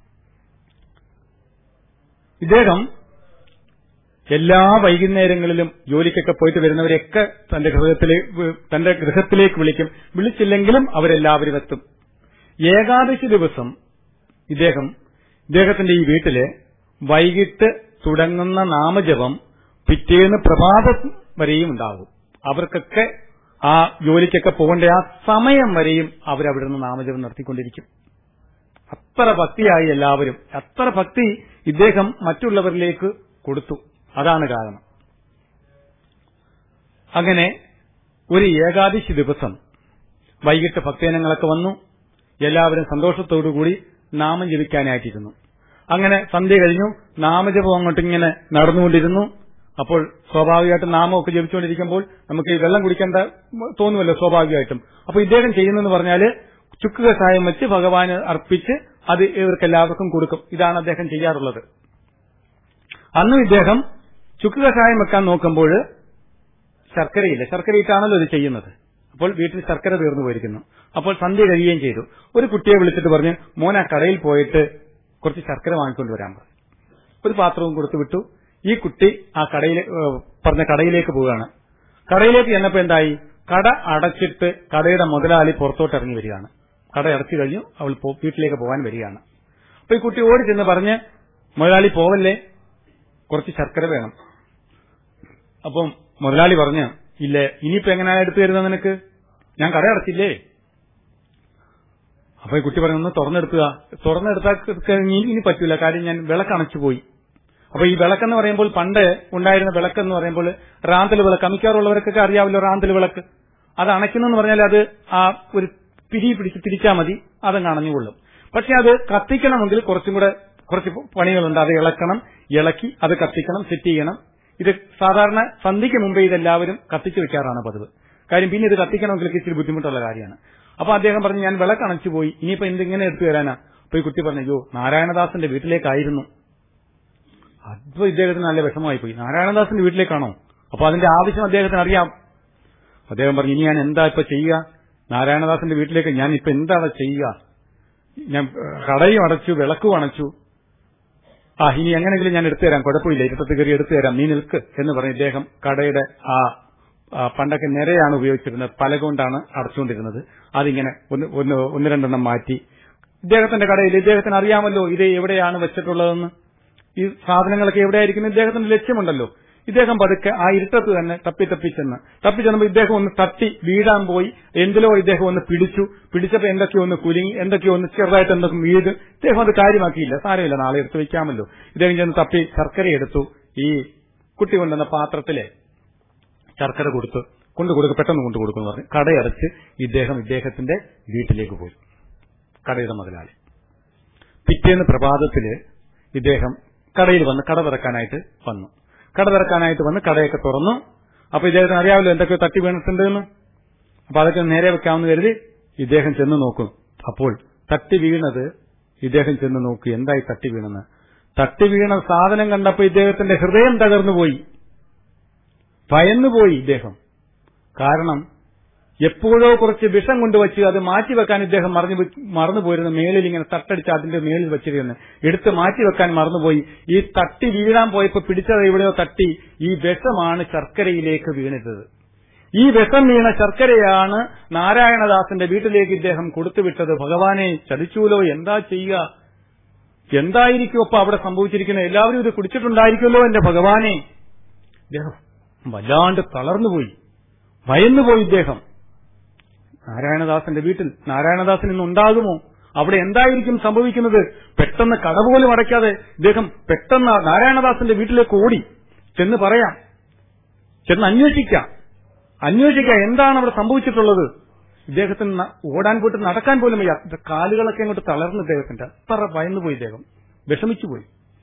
ഇദ്ദേഹം എല്ലാ വൈകുന്നേരങ്ങളിലും ജോലിക്കൊക്കെ പോയിട്ട് വരുന്നവരെയൊക്കെ തന്റെ ഗൃഹത്തിലേക്ക് വിളിക്കും. വിളിച്ചില്ലെങ്കിലും അവരെല്ലാവരും എത്തും. ഏകാദശി ദിവസം ഇദ്ദേഹത്തിന്റെ ഈ വീട്ടില് വൈകിട്ട് തുടങ്ങുന്ന നാമജപം പിറ്റേന്ന് പ്രഭാതം വരെയും ഉണ്ടാകും. അവർക്കൊക്കെ ആ ജോലിക്കൊക്കെ പോകേണ്ട ആ സമയം വരെയും അവരവിടെ നിന്ന് നാമജപം നടത്തിക്കൊണ്ടിരിക്കും. അത്ര ഭക്തിയായി എല്ലാവരും. അത്ര ഭക്തി ഇദ്ദേഹം മറ്റുള്ളവരിലേക്ക് കൊടുത്തു. അതാണ് കാരണം. അങ്ങനെ ഒരു ഏകാദശി ദിവസം വൈകിട്ട് ഭക്തജനങ്ങളൊക്കെ വന്നു. എല്ലാവരും സന്തോഷത്തോടുകൂടി നാമം ജപിക്കാനായിട്ടിരുന്നു. അങ്ങനെ സന്ധ്യ കഴിഞ്ഞു. നാമജപം അങ്ങോട്ടിങ്ങനെ നടന്നുകൊണ്ടിരുന്നു. അപ്പോൾ സ്വാഭാവികമായിട്ടും നാമമൊക്കെ ജപിച്ചുകൊണ്ടിരിക്കുമ്പോൾ നമുക്ക് ഈ വെള്ളം കുടിക്കേണ്ട തോന്നുമല്ലോ സ്വാഭാവികമായിട്ടും. അപ്പൊ ഇദ്ദേഹം ചെയ്യുന്നതെന്ന് പറഞ്ഞാല് ചുക്ക് കഷായം വെച്ച് ഭഗവാന് അർപ്പിച്ച് അത് ഇവർക്കെല്ലാവർക്കും കൊടുക്കും. ഇതാണ് അദ്ദേഹം ചെയ്യാറുള്ളത്. അന്നും ഇദ്ദേഹം ചുക്ക് കഷായം വെക്കാൻ നോക്കുമ്പോൾ ശർക്കരയില്ല. ശർക്കരയിട്ടാണല്ലോ ഇത് ചെയ്യുന്നത്. അപ്പോൾ വീട്ടിൽ ശർക്കര തീർന്നു പോയിരിക്കുന്നു. അപ്പോൾ സന്ധ്യ കഴിയുകയും ചെയ്തു. ഒരു കുട്ടിയെ വിളിച്ചിട്ട് പറഞ്ഞ്, മോൻ ആ കടയിൽ പോയിട്ട് കുറച്ച് ശർക്കര വാങ്ങിക്കൊണ്ട് വരാൻ പറഞ്ഞു. ഒരു പാത്രവും കൊടുത്തു വിട്ടു. ഈ കുട്ടി ആ പറഞ്ഞ കടയിലേക്ക് പോവുകയാണ്. കടയിലേക്ക് ചെന്നപ്പോ എന്തായി? കട അടച്ചിട്ട് കടയുടെ മുതലാളി പുറത്തോട്ട് ഇറങ്ങി വരികയാണ്. കട അടച്ചു കഴിഞ്ഞു. അവൾ വീട്ടിലേക്ക് പോകാൻ വരികയാണ്. അപ്പൊ ഈ കുട്ടി ഓടി ചെന്ന് പറഞ്ഞ്, മുതലാളി പോവല്ലേ, കുറച്ച് ശർക്കര വേണം. അപ്പം മുതലാളി പറഞ്ഞ്, ഇല്ലേ, ഇനിയിപ്പോ എങ്ങനെയാണ് എടുത്തു തരുന്നത് നിനക്ക്? ഞാൻ കട അടച്ചില്ലേ. അപ്പൊ ഈ കുട്ടി പറഞ്ഞു, ഒന്ന് തുറന്നെടുത്താൽ ഇനി പറ്റൂല, കാര്യം ഞാൻ വിളക്കണച്ചു പോയി. അപ്പൊ ഈ വിളക്കെന്ന് പറയുമ്പോൾ പണ്ട് ഉണ്ടായിരുന്ന വിളക്കെന്ന് പറയുമ്പോൾ റാന്തൽ വിളക്ക്, മിക്കാറുള്ളവർക്കൊക്കെ അറിയാമല്ലോ റാന്തൽ വിളക്ക്. അത് അണയ്ക്കുന്നെന്ന് പറഞ്ഞാൽ അത് ആ ഒരു പിടിച്ച് തിരിച്ചാൽ മതി, അതങ്ങ് അണഞ്ഞുകൊള്ളും. പക്ഷെ അത് കത്തിക്കണമെങ്കിൽ കുറച്ച് പണികളുണ്ട്. അത് ഇളക്കി അത് കത്തിക്കണം, സെറ്റ് ചെയ്യണം. ഇത് സാധാരണ സന്ധ്യയ്ക്ക് മുമ്പേ ഇതെല്ലാവരും കത്തിച്ചു വെക്കാറാണ് പതിവ്. കാര്യം പിന്നെ ഇത് കത്തിക്കണമെങ്കിൽ ഇച്ചിരി ബുദ്ധിമുട്ടുള്ള കാര്യമാണ്. അപ്പൊ അദ്ദേഹം പറഞ്ഞു, ഞാൻ വിളക്കണച്ചു പോയി, ഇനിയിപ്പോ എന്തിങ്ങനെ എടുത്തു തരാനാ? അപ്പൊ ഈ കുട്ടി പറഞ്ഞു, അയ്യോ നാരായണദാസന്റെ വീട്ടിലേക്കായിരുന്നു. അപ്പൊ ഇദ്ദേഹത്തിന് നല്ല വിഷമമായി പോയി. നാരായണദാസന്റെ വീട്ടിലേക്കാണോ? അപ്പൊ അതിന്റെ ആവശ്യം അദ്ദേഹത്തിന് അറിയാം. അദ്ദേഹം പറഞ്ഞു, ഇനി ഞാൻ എന്താ ഇപ്പൊ ചെയ്യുക? നാരായണദാസന്റെ വീട്ടിലേക്ക് ഞാൻ ഇപ്പൊ എന്താണ് ചെയ്യുക? ഞാൻ കടയും അടച്ചു, വിളക്കും അണച്ചു. ഇനി എങ്ങനെയെങ്കിലും ഞാൻ എടുത്തുതരാം, കുഴപ്പമില്ല, ഇരുട്ടത്ത് കയറി എടുത്തുതരാം, നീ നിൽക്ക് എന്ന് പറഞ്ഞ് ഇദ്ദേഹം കടയുടെ പണ്ടൊക്കെ നിരയാണ് ഉപയോഗിച്ചിരുന്നത്, പലക കൊണ്ടാണ് അടച്ചുകൊണ്ടിരുന്നത്. അതിങ്ങനെ ഒന്ന് രണ്ടെണ്ണം മാറ്റി ഇദ്ദേഹത്തിന്റെ കടയിൽ, ഇദ്ദേഹത്തിന് അറിയാമല്ലോ ഇത് എവിടെയാണ് വെച്ചിട്ടുള്ളതെന്ന്, ഈ സാധനങ്ങളൊക്കെ എവിടെയായിരിക്കും ഇദ്ദേഹത്തിന്റെ ലക്ഷ്യമുണ്ടല്ലോ. ഇദ്ദേഹം പതുക്കെ ആ ഇരുട്ടത്ത് തന്നെ തപ്പിച്ചെന്നപ്പോൾ ഇദ്ദേഹം ഒന്ന് തട്ടി വീഴാൻ പോയി. എന്തിലോ ഇദ്ദേഹം ഒന്ന് പിടിച്ചപ്പോ എന്തൊക്കെയോ ഒന്ന് കുലുങ്ങി, എന്തൊക്കെയോ ഒന്ന് ചെറുതായിട്ട് എന്തൊക്കെ വീട്. ഇദ്ദേഹം അത് കാര്യമാക്കിയില്ല, സാരമില്ല, നാളെ എടുത്ത് വെക്കാമല്ലോ. ഇദ്ദേഹം ചെന്ന് തപ്പി ശർക്കര എടുത്തു. ഈ കുട്ടി കൊണ്ടുവന്ന പാത്രത്തിലെ ശർക്കര പെട്ടെന്ന് കൊണ്ടു കൊടുക്കുന്നു പറഞ്ഞു കടയടച്ച് ഇദ്ദേഹത്തിന്റെ വീട്ടിലേക്ക് പോയി, കടയുടെ മുതലാളി. പിറ്റേന്ന് പ്രഭാതത്തില് ഇദ്ദേഹം കടയിൽ വന്ന് കട തുറക്കാനായിട്ട് വന്ന് കടയൊക്കെ തുറന്നു. അപ്പൊ ഇദ്ദേഹത്തിന് അറിയാമല്ലോ എന്തൊക്കെ തട്ടി വീണിട്ടുണ്ടെന്ന്. അപ്പൊ അതൊക്കെ നേരെ വെക്കാമെന്ന് കരുതി ഇദ്ദേഹം ചെന്ന് നോക്കും. അപ്പോൾ തട്ടി വീണത്, ഇദ്ദേഹം ചെന്ന് നോക്കി എന്തായി തട്ടി വീണെന്ന്. തട്ടി വീണ സാധനം കണ്ടപ്പോ ഇദ്ദേഹത്തിന്റെ ഹൃദയം തകർന്നുപോയി, ഭയന്നുപോയി ഇദ്ദേഹം. കാരണം എപ്പോഴോ കുറച്ച് വിഷം കൊണ്ടുവച്ച് അത് മാറ്റിവെക്കാൻ ഇദ്ദേഹം മറന്നുപോയിരുന്നു. മേളിൽ ഇങ്ങനെ തട്ടടിച്ച് അതിന്റെ മേളിൽ വെച്ചിരുന്നു, എടുത്ത് മാറ്റിവെക്കാൻ മറന്നുപോയി. ഈ തട്ടി വീഴാൻ പോയപ്പോ പിടിച്ചത് എവിടെയോ തട്ടി ഈ വിഷമാണ് ശർക്കരയിലേക്ക് വീണിട്ടത്. ഈ വിഷം വീണ ശർക്കരയാണ് നാരായണദാസന്റെ വീട്ടിലേക്ക് ഇദ്ദേഹം കൊടുത്തുവിട്ടത്. ഭഗവാനെ, ചതിച്ചൂലോ, എന്താ ചെയ്യുക? എന്തായിരിക്കും അപ്പൊ അവിടെ സംഭവിച്ചിരിക്കുന്നത്? എല്ലാവരും ഇത് കുടിച്ചിട്ടുണ്ടായിരിക്കുമല്ലോ എന്റെ ഭഗവാനെ. ഇദ്ദേഹം വല്ലാണ്ട് തളർന്നുപോയി, ഭയന്നുപോയി ഇദ്ദേഹം. നാരായണദാസന്റെ വീട്ടിൽ നാരായണദാസൻ ഇന്നുണ്ടാകുമോ? അവിടെ എന്തായിരിക്കും സംഭവിക്കുന്നത്? പെട്ടെന്ന് കട പോലും അടയ്ക്കാതെ ഇദ്ദേഹം പെട്ടെന്ന് നാരായണദാസന്റെ വീട്ടിലേക്ക് ഓടി ചെന്ന് പറയാം, ചെന്ന് അന്വേഷിക്കാം എന്താണ് അവിടെ സംഭവിച്ചിട്ടുള്ളത്. ഇദ്ദേഹത്തിന് ഓടാൻ പോയിട്ട് നടക്കാൻ പോലും വയ്യ, കാലുകളൊക്കെ അങ്ങോട്ട് തളർന്നു ഇദ്ദേഹത്തിന്റെ. അത്ര ഭയന്നുപോയി, ഇദ്ദേഹം വിഷമിച്ചുപോയി.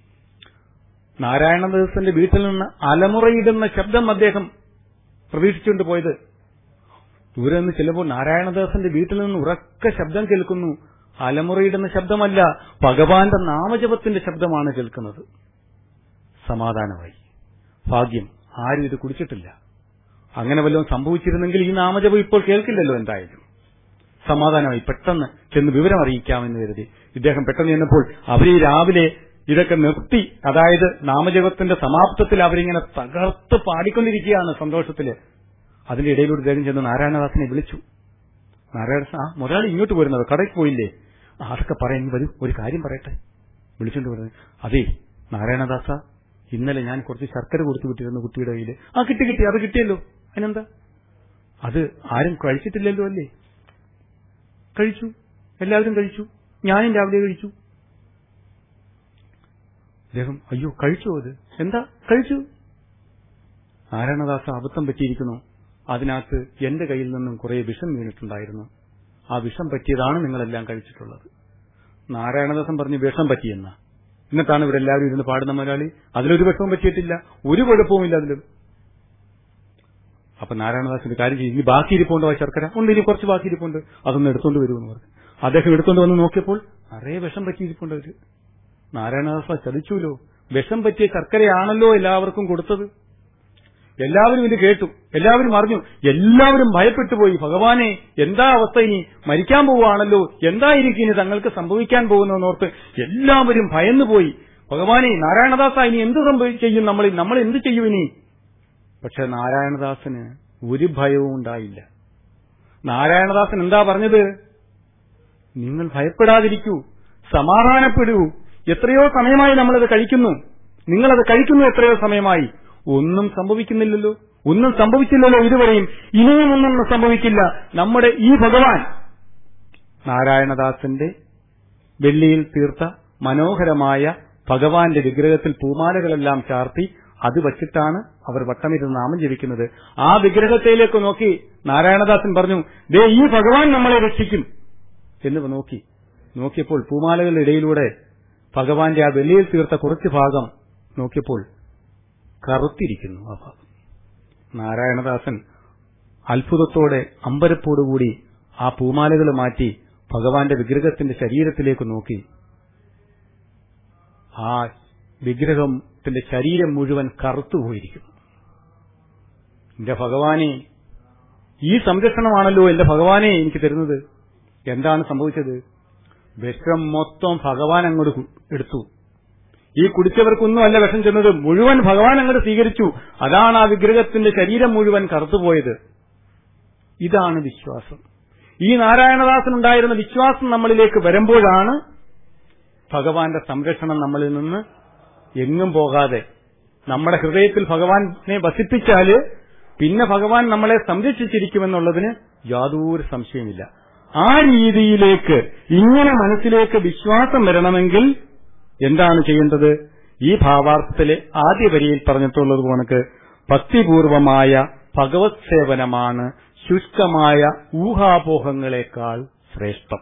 നാരായണദാസന്റെ വീട്ടിൽ നിന്ന് അലമുറയിടുന്ന ശബ്ദം അദ്ദേഹം പ്രതീക്ഷിച്ചുകൊണ്ട് പോയത്. ദൂരെ നിന്ന് ചെല്ലുമ്പോൾ നാരായണദാസന്റെ വീട്ടിൽ നിന്ന് ഉറക്ക ശബ്ദം കേൾക്കുന്നു. അലമുറയിടുന്ന ശബ്ദമല്ല, ഭഗവാന്റെ നാമജപത്തിന്റെ ശബ്ദമാണ് കേൾക്കുന്നത്. സമാധാനമായി. ഭാഗ്യം, ആരും ഇത് കുടിച്ചിട്ടില്ല. അങ്ങനെ വല്ലതും സംഭവിച്ചിരുന്നെങ്കിൽ ഈ നാമജപം ഇപ്പോൾ കേൾക്കില്ലല്ലോ. എന്തായാലും സമാധാനമായി. പെട്ടെന്ന് ചെന്ന് വിവരം അറിയിക്കാമെന്ന് കരുതി ഇദ്ദേഹം പെട്ടെന്ന് ചെന്നപ്പോൾ അവരീ രാവിലെ ഇതൊക്കെ നിർത്തി, അതായത് നാമജപത്തിന്റെ സമാപ്തത്തിൽ അവരിങ്ങനെ തകർത്ത് പാടിക്കൊണ്ടിരിക്കുകയാണ് സന്തോഷത്തില്. അതിന്റെ ഇടയിലൂടെ ഇദ്ദേഹം ചെന്ന് നാരായണദാസനെ വിളിച്ചു. നാരായണദാസൻ, മുതലാളി ഇങ്ങോട്ട് പോരുന്നത്, കടയ്ക്ക് പോയില്ലേ? അതൊക്കെ പറയാൻ വരൂ, ഒരു കാര്യം പറയട്ടെ. വിളിച്ചോണ്ട് പറഞ്ഞു, അതെ നാരായണദാസ, ഇന്നലെ ഞാൻ കുറച്ച് ശർക്കര കൊടുത്തു വിട്ടിരുന്നു കുട്ടിയുടെ കയ്യില്. കിട്ടി, അത് കിട്ടിയല്ലോ. അതിനെന്താ? അത് ആരും കഴിച്ചിട്ടില്ലല്ലോ അല്ലേ? കഴിച്ചു, എല്ലാവരും കഴിച്ചു, ഞാനും രാവിലെ കഴിച്ചു. അദ്ദേഹം, അയ്യോ കഴിച്ചു, അത് എന്താ കഴിച്ചു? നാരായണദാസ, അബദ്ധം പറ്റിയിരിക്കുന്നു. അതിനകത്ത് എന്റെ കയ്യിൽ നിന്നും കുറെ വിഷം വീണിട്ടുണ്ടായിരുന്നു. ആ വിഷം പറ്റിയതാണ് നിങ്ങളെല്ലാം കഴിച്ചിട്ടുള്ളത്. നാരായണദാസൻ പറഞ്ഞു, വിഷം പറ്റിയെന്ന. എന്നിട്ടാണ് ഇവിടെ എല്ലാവരും ഇരുന്ന് പാടുന്ന മുതലാളി. അതിലൊരു വിഷമവും പറ്റിയിട്ടില്ല, ഒരു കുഴപ്പവുമില്ല അതിലും. അപ്പൊ നാരായണദാസിന്റെ കാര്യം ചെയ്യും, ഇനി ബാക്കി ഇരിപ്പുണ്ടോ ആ ശർക്കര? ഉണ്ട്, ഇനി കുറച്ച് ബാക്കി ഇരിപ്പുണ്ട്, അതൊന്ന് എടുത്തോണ്ട് വരുമെന്ന് പറഞ്ഞു. അദ്ദേഹം എടുത്തോണ്ട് വന്ന് നോക്കിയപ്പോൾ നിറയെ വിഷം പറ്റിയിരിപ്പുണ്ട് അവര്. നാരായണദാസ, ചതിച്ചൂലോ, വിഷം പറ്റിയ ശർക്കരയാണല്ലോ എല്ലാവർക്കും കൊടുത്തത്. എല്ലാവരും ഇത് കേട്ടു, എല്ലാവരും അറിഞ്ഞു, എല്ലാവരും ഭയപ്പെട്ടുപോയി. ഭഗവാനെ, എന്താ അവസ്ഥ? ഇനി മരിക്കാൻ പോവുകയാണല്ലോ, എന്തായിരിക്കും ഇനി തങ്ങൾക്ക് സംഭവിക്കാൻ പോകുന്നതെന്നോർത്ത് എല്ലാവരും ഭയന്നുപോയി. ഭഗവാനെ, നാരായണദാസ, ഇനി എന്ത് ചെയ്യും? നമ്മൾ എന്ത് ചെയ്യും ഇനി? പക്ഷെ നാരായണദാസന് ഒരു ഭയവും ഉണ്ടായില്ല. നാരായണദാസൻ എന്താ പറഞ്ഞത്? നിങ്ങൾ ഭയപ്പെടാതിരിക്കൂ, സമാധാനപ്പെടൂ. എത്രയോ സമയമായി നമ്മളത് കഴിക്കുന്നു, നിങ്ങളത് കഴിക്കുന്നു എത്രയോ സമയമായി. ഒന്നും സംഭവിക്കുന്നില്ലല്ലോ, ഒന്നും സംഭവിച്ചില്ലല്ലോ ഇതുവരെയും, ഇനിയും ഒന്നും സംഭവിക്കില്ല. നമ്മുടെ ഈ ഭഗവാൻ നാരായണദാസന്റെ വെള്ളിയിൽ തീർത്ത മനോഹരമായ ഭഗവാന്റെ വിഗ്രഹത്തിൽ പൂമാലകളെല്ലാം ചാർത്തി അത് വച്ചിട്ടാണ് അവർ വട്ടമിരുന്ന് നാമം ജപിക്കുന്നത്. ആ വിഗ്രഹത്തിലേക്ക് നോക്കി നാരായണദാസൻ പറഞ്ഞു, ദേ ഈ ഭഗവാൻ നമ്മളെ രക്ഷിക്കും എന്ന് നോക്കിയപ്പോൾ പൂമാലകളുടെ ഇടയിലൂടെ ഭഗവാന്റെ ആ വെള്ളിയിൽ തീർത്ത കുറച്ച് ഭാഗം നോക്കിയപ്പോൾ കറുത്തിരിക്കുന്നു ആ ഭാഗം. നാരായണദാസൻ അത്ഭുതത്തോടെ അമ്പരപ്പോടുകൂടി ആ പൂമാലകൾ മാറ്റി ഭഗവാന്റെ വിഗ്രഹത്തിന്റെ ശരീരത്തിലേക്ക് നോക്കി. ആ വിഗ്രഹത്തിന്റെ ശരീരം മുഴുവൻ കറുത്തുപോയിരിക്കുന്നു. എന്റെ ഭഗവാനെ, ഈ സംരക്ഷണമാണല്ലോ എന്റെ ഭഗവാനെ എനിക്ക് തരുന്നത്. എന്താണ് സംഭവിച്ചത്? വിഷം മൊത്തം ഭഗവാൻ അങ്ങോട്ട് എടുത്തു. ഈ കുടിച്ചവർക്കൊന്നും അല്ല വിഷം ചെന്നത്, മുഴുവൻ ഭഗവാൻ അങ്ങോട്ട് സ്വീകരിച്ചു. അതാണ് ആ വിഗ്രഹത്തിന്റെ ശരീരം മുഴുവൻ കറുത്തുപോയത്. ഇതാണ് വിശ്വാസം. ഈ നാരായണദാസനുണ്ടായിരുന്ന വിശ്വാസം നമ്മളിലേക്ക് വരുമ്പോഴാണ് ഭഗവാന്റെ സംരക്ഷണം നമ്മളിൽ നിന്ന് എങ്ങും പോകാതെ, നമ്മുടെ ഹൃദയത്തിൽ ഭഗവാനെ വസിപ്പിച്ചാല് പിന്നെ ഭഗവാൻ നമ്മളെ സംരക്ഷിച്ചിരിക്കുമെന്നുള്ളതിന് യാതൊരു സംശയമില്ല. ആ രീതിയിലേക്ക്, ഇങ്ങനെ മനസ്സിലേക്ക് വിശ്വാസം വരണമെങ്കിൽ എന്താണ് ചെയ്യേണ്ടത്? ഈ ഭാവാർത്ഥത്തിലെ ആദ്യ വരിയിൽ പറഞ്ഞിട്ടുള്ളത് കണക്ക് ഭക്തിപൂർവമായ ഭഗവത് സേവനമാണ് ശുഷ്കമായ ഊഹാപോഹങ്ങളെക്കാൾ ശ്രേഷ്ഠം.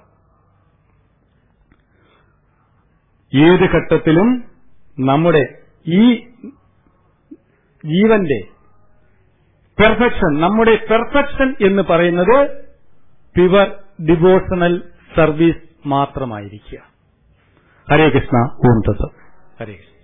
ഏത് ഘട്ടത്തിലും നമ്മുടെ ഈ ജീവന്റെ പെർഫെക്ഷൻ, നമ്മുടെ പെർഫെക്ഷൻ എന്ന് പറയുന്നത് പ്യുവർ ഡിവോഷണൽ സർവീസ് മാത്രമായിരിക്കുക. ഹരേ കൃഷ്ണ. ഓം തത്സത്. ഹരേ കൃഷ്ണ.